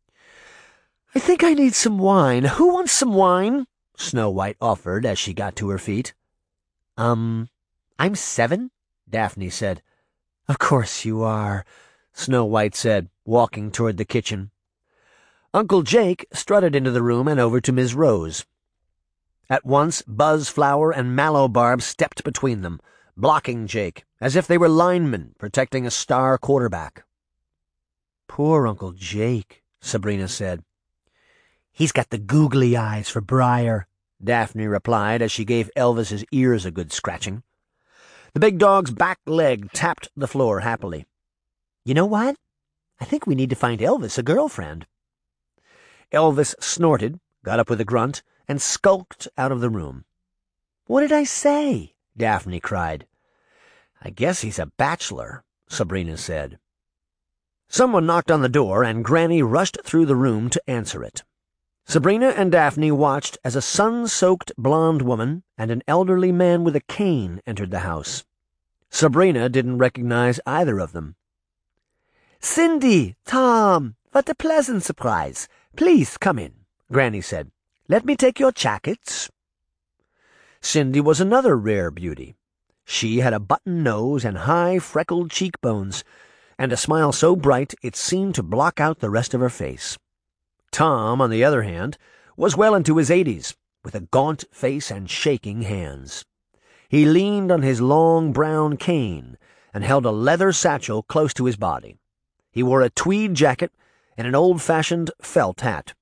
"I think I need some wine. Who wants some wine?" Snow White offered as she got to her feet. I'm 7, Daphne said. "Of course you are," Snow White said, walking toward the kitchen. Uncle Jake strutted into the room and over to Ms. Rose. At once, Buzzflower and Mallowbarb stepped between them, blocking Jake, as if they were linemen protecting a star quarterback. "Poor Uncle Jake," Sabrina said. "He's got the googly eyes for Briar," Daphne replied as she gave Elvis's ears a good scratching. The big dog's back leg tapped the floor happily. "You know what? I think we need to find Elvis a girlfriend." Elvis snorted, got up with a grunt, and skulked out of the room. "What did I say?" Daphne cried. "I guess he's a bachelor," Sabrina said. Someone knocked on the door, and Granny rushed through the room to answer it. Sabrina and Daphne watched as a sun-soaked blonde woman and an elderly man with a cane entered the house. Sabrina didn't recognize either of them. "Cindy, Tom, what a pleasant surprise. Please come in," Granny said. "Let me take your jackets." Cindy was another rare beauty. She had a button nose and high, freckled cheekbones, and a smile so bright it seemed to block out the rest of her face. Tom, on the other hand, was well into his 80s, with a gaunt face and shaking hands. He leaned on his long brown cane and held a leather satchel close to his body. He wore a tweed jacket and an old-fashioned felt hat.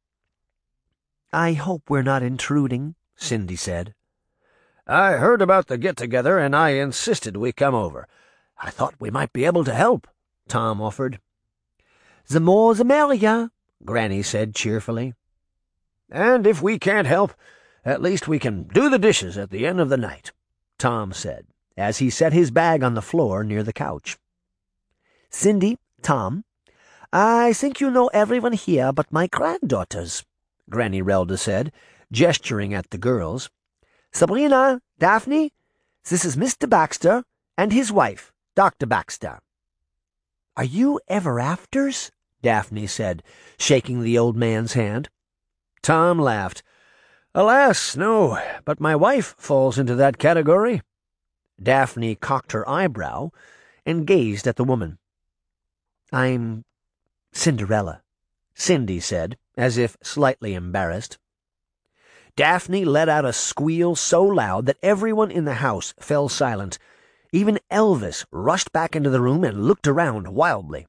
"I hope we're not intruding," Cindy said. "I heard about the get-together, and I insisted we come over. I thought we might be able to help," Tom offered. "The more the merrier," Granny said cheerfully. "And if we can't help, at least we can do the dishes at the end of the night," Tom said, as he set his bag on the floor near the couch. "Cindy, Tom, I think you know everyone here but my granddaughters," Granny Relda said, gesturing at the girls. "Sabrina, Daphne, this is Mr. Baxter and his wife, Dr. Baxter." "Are you ever-afters?" Daphne said, shaking the old man's hand. Tom laughed. "Alas, no, but my wife falls into that category." Daphne cocked her eyebrow and gazed at the woman. "I'm Cinderella," Cindy said, as if slightly embarrassed. Daphne let out a squeal so loud that everyone in the house fell silent. Even Elvis rushed back into the room and looked around wildly.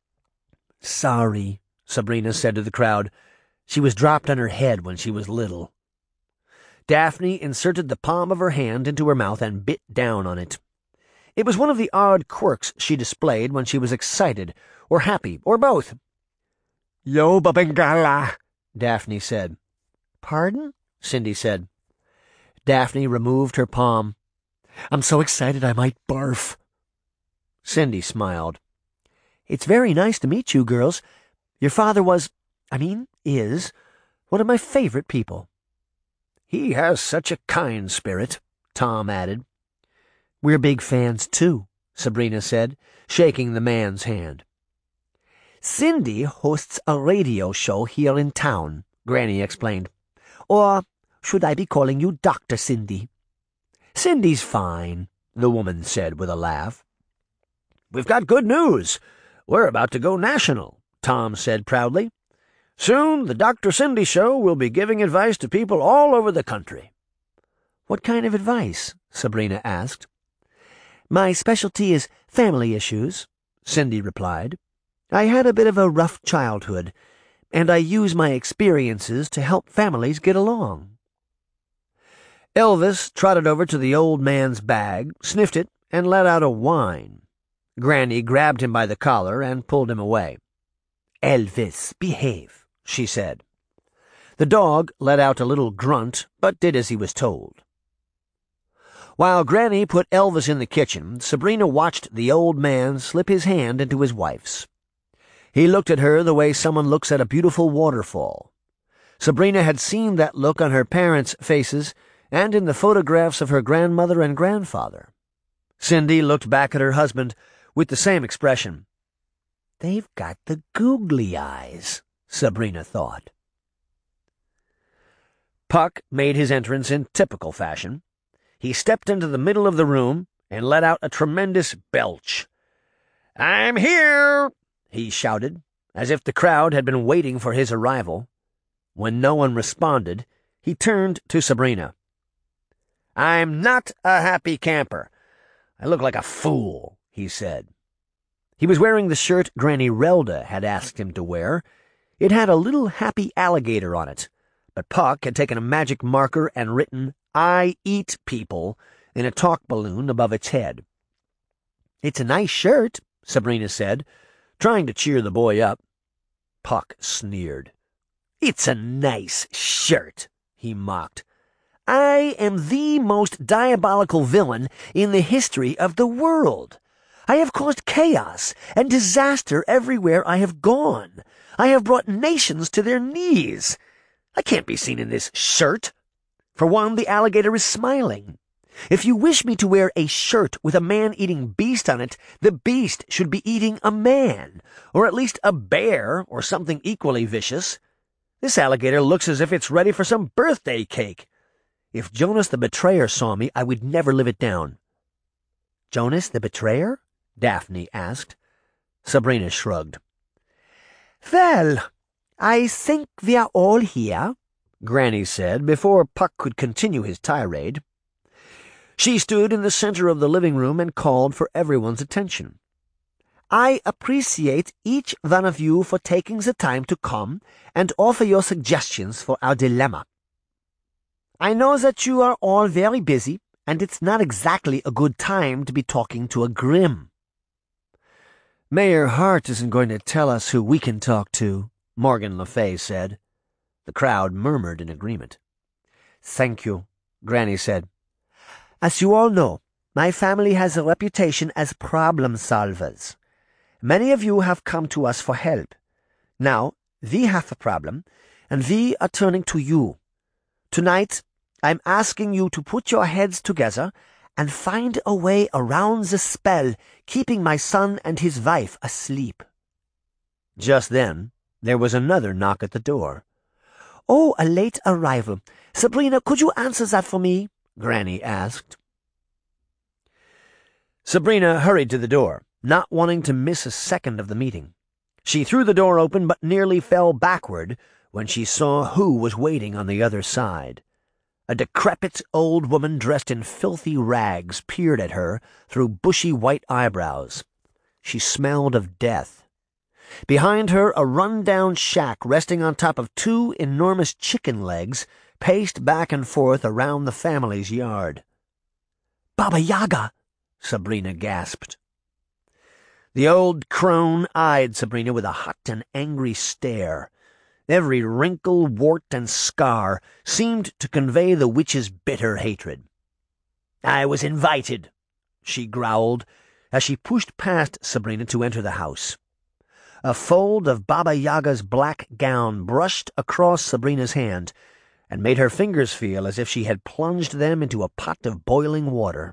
"Sorry," Sabrina said to the crowd. "She was dropped on her head when she was little." Daphne inserted the palm of her hand into her mouth and bit down on it. It was one of the odd quirks she displayed when she was excited, or happy, or both. "Yo, Babangala," Daphne said. "Pardon?" Cindy said. Daphne removed her palm. "I'm so excited I might barf." Cindy smiled. "It's very nice to meet you, girls. Your father is, one of my favorite people." "He has such a kind spirit," Tom added. "We're big fans, too," Sabrina said, shaking the man's hand. "Cindy hosts a radio show here in town," Granny explained. "Or should I be calling you Dr. Cindy?" "Cindy's fine," the woman said with a laugh. "We've got good news. We're about to go national," Tom said proudly. "Soon the Dr. Cindy Show will be giving advice to people all over the country." "What kind of advice?" Sabrina asked. "My specialty is family issues," Cindy replied. "I had a bit of a rough childhood, and I use my experiences to help families get along." Elvis trotted over to the old man's bag, sniffed it, and let out a whine. Granny grabbed him by the collar and pulled him away. "Elvis, behave," she said. The dog let out a little grunt, but did as he was told. While Granny put Elvis in the kitchen, Sabrina watched the old man slip his hand into his wife's. He looked at her the way someone looks at a beautiful waterfall. Sabrina had seen that look on her parents' faces and in the photographs of her grandmother and grandfather. Cindy looked back at her husband with the same expression. "They've got the googly eyes," Sabrina thought. Puck made his entrance in typical fashion. He stepped into the middle of the room and let out a tremendous belch. "I'm here!" he shouted, as if the crowd had been waiting for his arrival. When no one responded, he turned to Sabrina. "I'm not a happy camper. I look like a fool," he said. He was wearing the shirt Granny Relda had asked him to wear. It had a little happy alligator on it, but Puck had taken a magic marker and written, "I eat people," in a talk balloon above its head. "It's a nice shirt," Sabrina said, trying to cheer the boy up. Puck sneered. "It's a nice shirt," he mocked. "I am the most diabolical villain in the history of the world. I have caused chaos and disaster everywhere I have gone. I have brought nations to their knees. I can't be seen in this shirt. For one, the alligator is smiling. If you wish me to wear a shirt with a man-eating beast on it, the beast should be eating a man, or at least a bear or something equally vicious. This alligator looks as if it's ready for some birthday cake. If Jonas the Betrayer saw me, I would never live it down." "Jonas the Betrayer?" Daphne asked. Sabrina shrugged. "Well, I think we are all here," Granny said before Puck could continue his tirade. She stood in the center of the living room and called for everyone's attention. "I appreciate each one of you for taking the time to come and offer your suggestions for our dilemma. I know that you are all very busy, and it's not exactly a good time to be talking to a Grimm." "Mayor Hart isn't going to tell us who we can talk to," Morgan Le Fay said. The crowd murmured in agreement. "Thank you," Granny said. "As you all know, my family has a reputation as problem solvers. Many of you have come to us for help. Now, we have a problem, and we are turning to you. Tonight, I'm asking you to put your heads together and find a way around the spell keeping my son and his wife asleep." Just then, there was another knock at the door. "Oh, a late arrival. Sabrina, could you answer that for me?" Granny asked. Sabrina hurried to the door, not wanting to miss a second of the meeting. She threw the door open but nearly fell backward when she saw who was waiting on the other side. A decrepit old woman dressed in filthy rags peered at her through bushy white eyebrows. She smelled of death. Behind her, a run-down shack resting on top of two enormous chicken legs paced back and forth around the family's yard. "Baba Yaga!" Sabrina gasped. The old crone eyed Sabrina with a hot and angry stare. Every wrinkle, wart, and scar seemed to convey the witch's bitter hatred. "I was invited," she growled, as she pushed past Sabrina to enter the house. A fold of Baba Yaga's black gown brushed across Sabrina's hand and made her fingers feel as if she had plunged them into a pot of boiling water.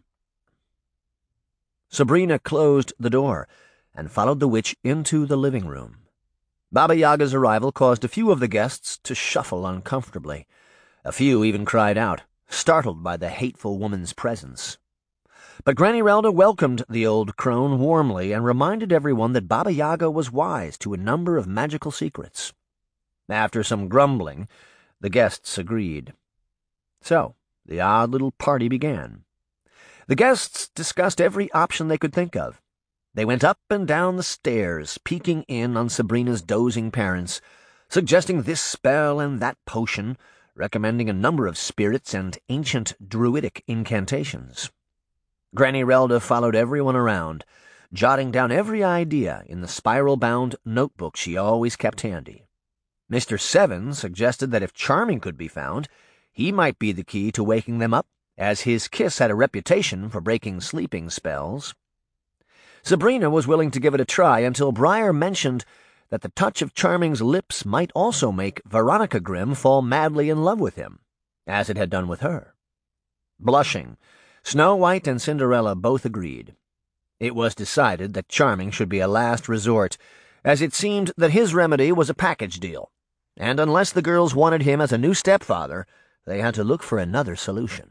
Sabrina closed the door and followed the witch into the living room. Baba Yaga's arrival caused a few of the guests to shuffle uncomfortably. A few even cried out, startled by the hateful woman's presence. But Granny Relda welcomed the old crone warmly and reminded everyone that Baba Yaga was wise to a number of magical secrets. After some grumbling, the guests agreed. So, the odd little party began. The guests discussed every option they could think of. They went up and down the stairs, peeking in on Sabrina's dozing parents, suggesting this spell and that potion, recommending a number of spirits and ancient druidic incantations. Granny Relda followed everyone around, jotting down every idea in the spiral-bound notebook she always kept handy. Mr. Seven suggested that if Charming could be found, he might be the key to waking them up, as his kiss had a reputation for breaking sleeping spells. Sabrina was willing to give it a try until Briar mentioned that the touch of Charming's lips might also make Veronica Grimm fall madly in love with him, as it had done with her. Blushing, Snow White and Cinderella both agreed. It was decided that Charming should be a last resort, as it seemed that his remedy was a package deal, and unless the girls wanted him as a new stepfather, they had to look for another solution.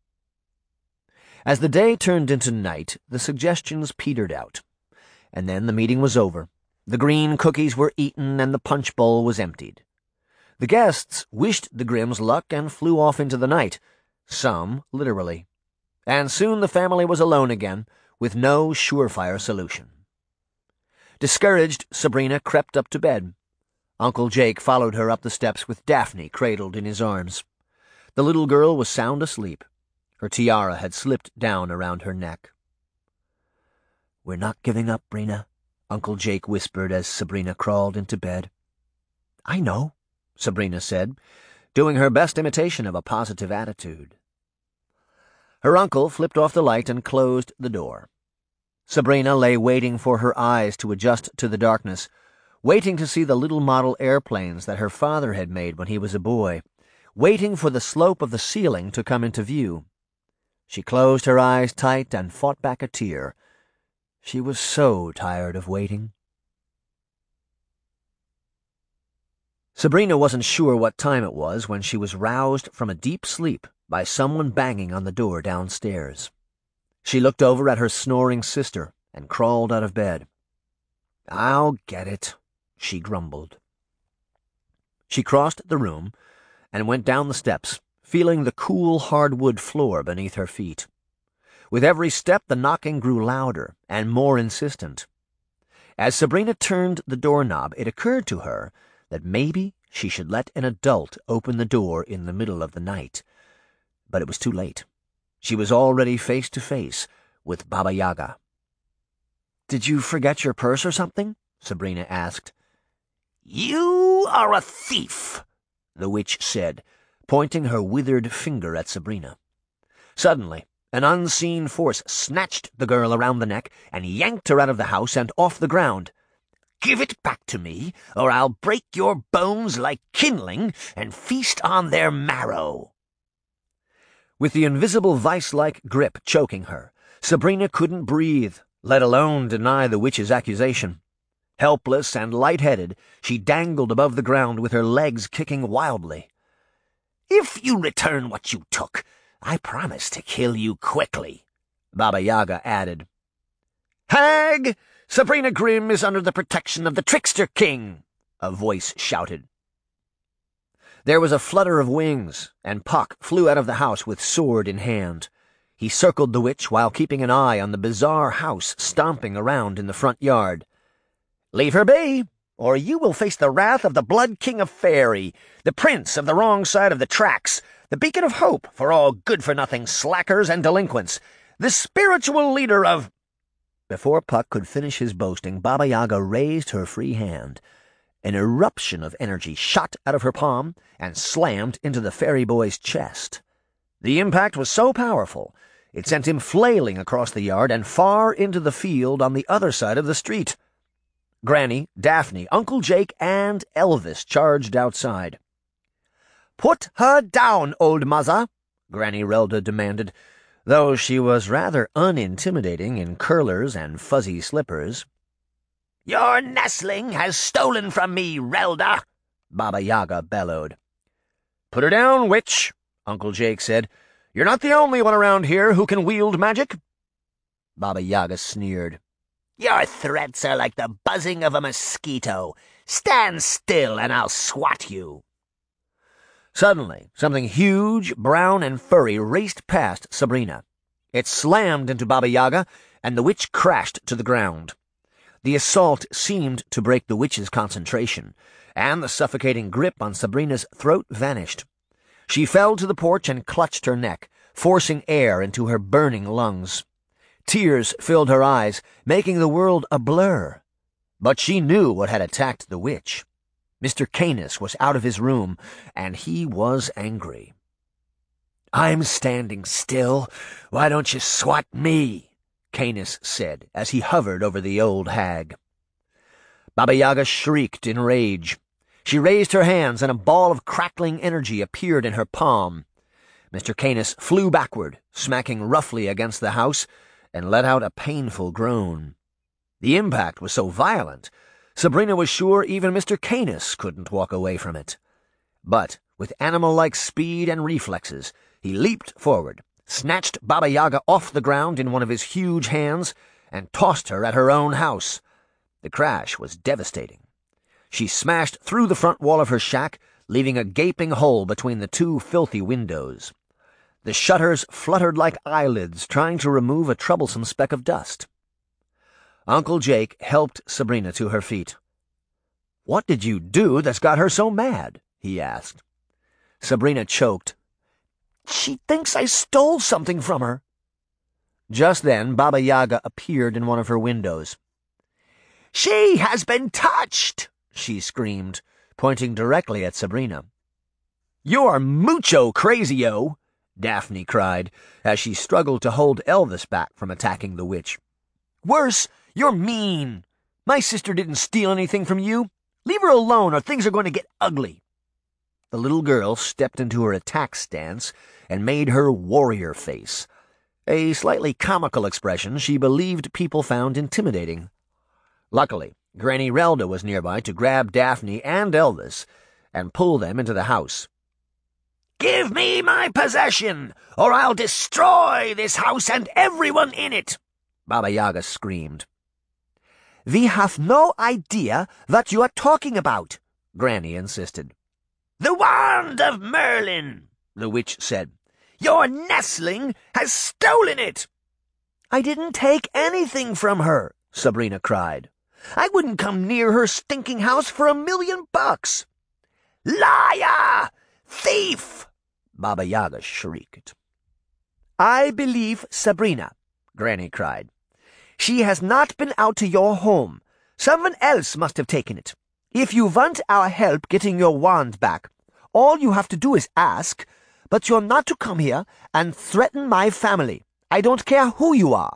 As the day turned into night, the suggestions petered out, and then the meeting was over. The green cookies were eaten and the punch bowl was emptied. The guests wished the Grimms luck and flew off into the night, some literally, and soon the family was alone again, with no surefire solution. Discouraged, Sabrina crept up to bed. Uncle Jake followed her up the steps with Daphne cradled in his arms. The little girl was sound asleep. Her tiara had slipped down around her neck. "We're not giving up, Brina," Uncle Jake whispered as Sabrina crawled into bed. "I know," Sabrina said, doing her best imitation of a positive attitude. Her uncle flipped off the light and closed the door. Sabrina lay waiting for her eyes to adjust to the darkness, waiting to see the little model airplanes that her father had made when he was a boy, waiting for the slope of the ceiling to come into view. She closed her eyes tight and fought back a tear. She was so tired of waiting. Sabrina wasn't sure what time it was when she was roused from a deep sleep by someone banging on the door downstairs. She looked over at her snoring sister and crawled out of bed. "I'll get it," she grumbled. She crossed the room and went down the steps, feeling the cool hardwood floor beneath her feet. With every step the knocking grew louder and more insistent. As Sabrina turned the doorknob, it occurred to her that maybe she should let an adult open the door in the middle of the night. But it was too late. She was already face to face with Baba Yaga. "Did you forget your purse or something?" Sabrina asked. "You are a thief," the witch said, pointing her withered finger at Sabrina. Suddenly, an unseen force snatched the girl around the neck and yanked her out of the house and off the ground. "Give it back to me, or I'll break your bones like kindling and feast on their marrow." With the invisible vice-like grip choking her, Sabrina couldn't breathe, let alone deny the witch's accusation. Helpless and lightheaded, she dangled above the ground with her legs kicking wildly. "If you return what you took, I promise to kill you quickly," Baba Yaga added. "Hag! Sabrina Grimm is under the protection of the Trickster King," a voice shouted. There was a flutter of wings, and Puck flew out of the house with sword in hand. He circled the witch while keeping an eye on the bizarre house stomping around in the front yard. "Leave her be, or you will face the wrath of the Blood King of Fairy, the prince of the wrong side of the tracks, the beacon of hope for all good-for-nothing slackers and delinquents, the spiritual leader of—" Before Puck could finish his boasting, Baba Yaga raised her free hand. An eruption of energy shot out of her palm and slammed into the fairy boy's chest. The impact was so powerful, it sent him flailing across the yard and far into the field on the other side of the street. Granny, Daphne, Uncle Jake, and Elvis charged outside. "Put her down, old muzza," Granny Relda demanded, though she was rather unintimidating in curlers and fuzzy slippers. "Your nestling has stolen from me, Relda," Baba Yaga bellowed. "Put her down, witch," Uncle Jake said. "You're not the only one around here who can wield magic." Baba Yaga sneered. "Your threats are like the buzzing of a mosquito. Stand still and I'll swat you." Suddenly, something huge, brown, and furry raced past Sabrina. It slammed into Baba Yaga, and the witch crashed to the ground. The assault seemed to break the witch's concentration, and the suffocating grip on Sabrina's throat vanished. She fell to the porch and clutched her neck, forcing air into her burning lungs. Tears filled her eyes, making the world a blur. But she knew what had attacked the witch. Mr. Canis was out of his room, and he was angry. "I'm standing still. Why don't you swat me?" Canis said as he hovered over the old hag. Baba Yaga shrieked in rage. She raised her hands, and a ball of crackling energy appeared in her palm. Mr. Canis flew backward, smacking roughly against the house, and let out a painful groan. The impact was so violent, Sabrina was sure even Mr. Canis couldn't walk away from it. But, with animal-like speed and reflexes, he leaped forward, snatched Baba Yaga off the ground in one of his huge hands, and tossed her at her own house. The crash was devastating. She smashed through the front wall of her shack, leaving a gaping hole between the two filthy windows. The shutters fluttered like eyelids trying to remove a troublesome speck of dust. Uncle Jake helped Sabrina to her feet. "What did you do that's got her so mad?" he asked. Sabrina choked. "She thinks I stole something from her." Just then, Baba Yaga appeared in one of her windows. "She has been touched!" she screamed, pointing directly at Sabrina. "You're mucho crazy-o!" Daphne cried, as she struggled to hold Elvis back from attacking the witch. "Worse, you're mean. My sister didn't steal anything from you. Leave her alone or things are going to get ugly." The little girl stepped into her attack stance and made her warrior face, a slightly comical expression she believed people found intimidating. Luckily, Granny Relda was nearby to grab Daphne and Elvis and pull them into the house. "Give me my possession, or I'll destroy this house and everyone in it!" Baba Yaga screamed. "We have no idea what you are talking about," Granny insisted. "The wand of Merlin," the witch said. "Your nestling has stolen it." "I didn't take anything from her," Sabrina cried. "I wouldn't come near her stinking house for $1,000,000. "Liar! Thief!" Baba Yaga shrieked. "I believe Sabrina," Granny cried. "She has not been out to your home. Someone else must have taken it. If you want our help getting your wand back, all you have to do is ask, but you're not to come here and threaten my family. I don't care who you are."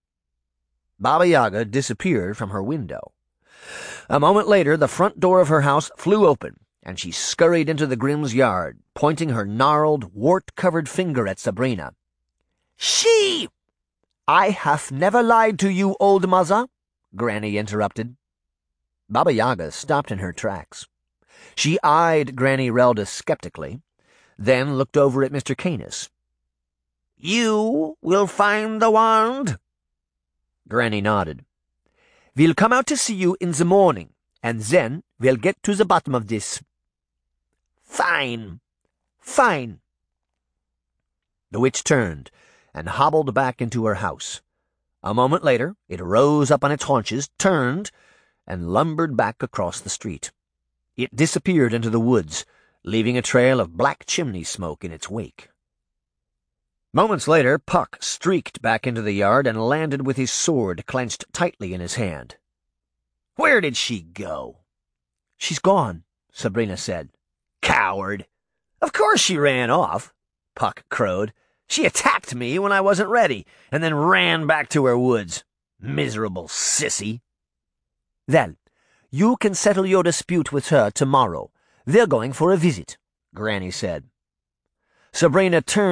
Baba Yaga disappeared from her window. A moment later, the front door of her house flew open, and she scurried into the Grimm's yard, pointing her gnarled, wart-covered finger at Sabrina. "She!" "I have never lied to you, old mother," Granny interrupted. Baba Yaga stopped in her tracks. She eyed Granny Relda skeptically, then looked over at Mr. Canis. "You will find the wand?" Granny nodded. "We'll come out to see you in the morning, and then we'll get to the bottom of this." "Fine. Fine." The witch turned and hobbled back into her house. A moment later, it rose up on its haunches, turned, and lumbered back across the street. It disappeared into the woods, leaving a trail of black chimney smoke in its wake. Moments later, Puck streaked back into the yard and landed with his sword clenched tightly in his hand. "Where did she go?" "She's gone," Sabrina said. "Coward! Of course she ran off," Puck crowed. "She attacked me when I wasn't ready, and then ran back to her woods. Miserable sissy." "Well, you can settle your dispute with her tomorrow. We're going for a visit," Granny said. Sabrina turned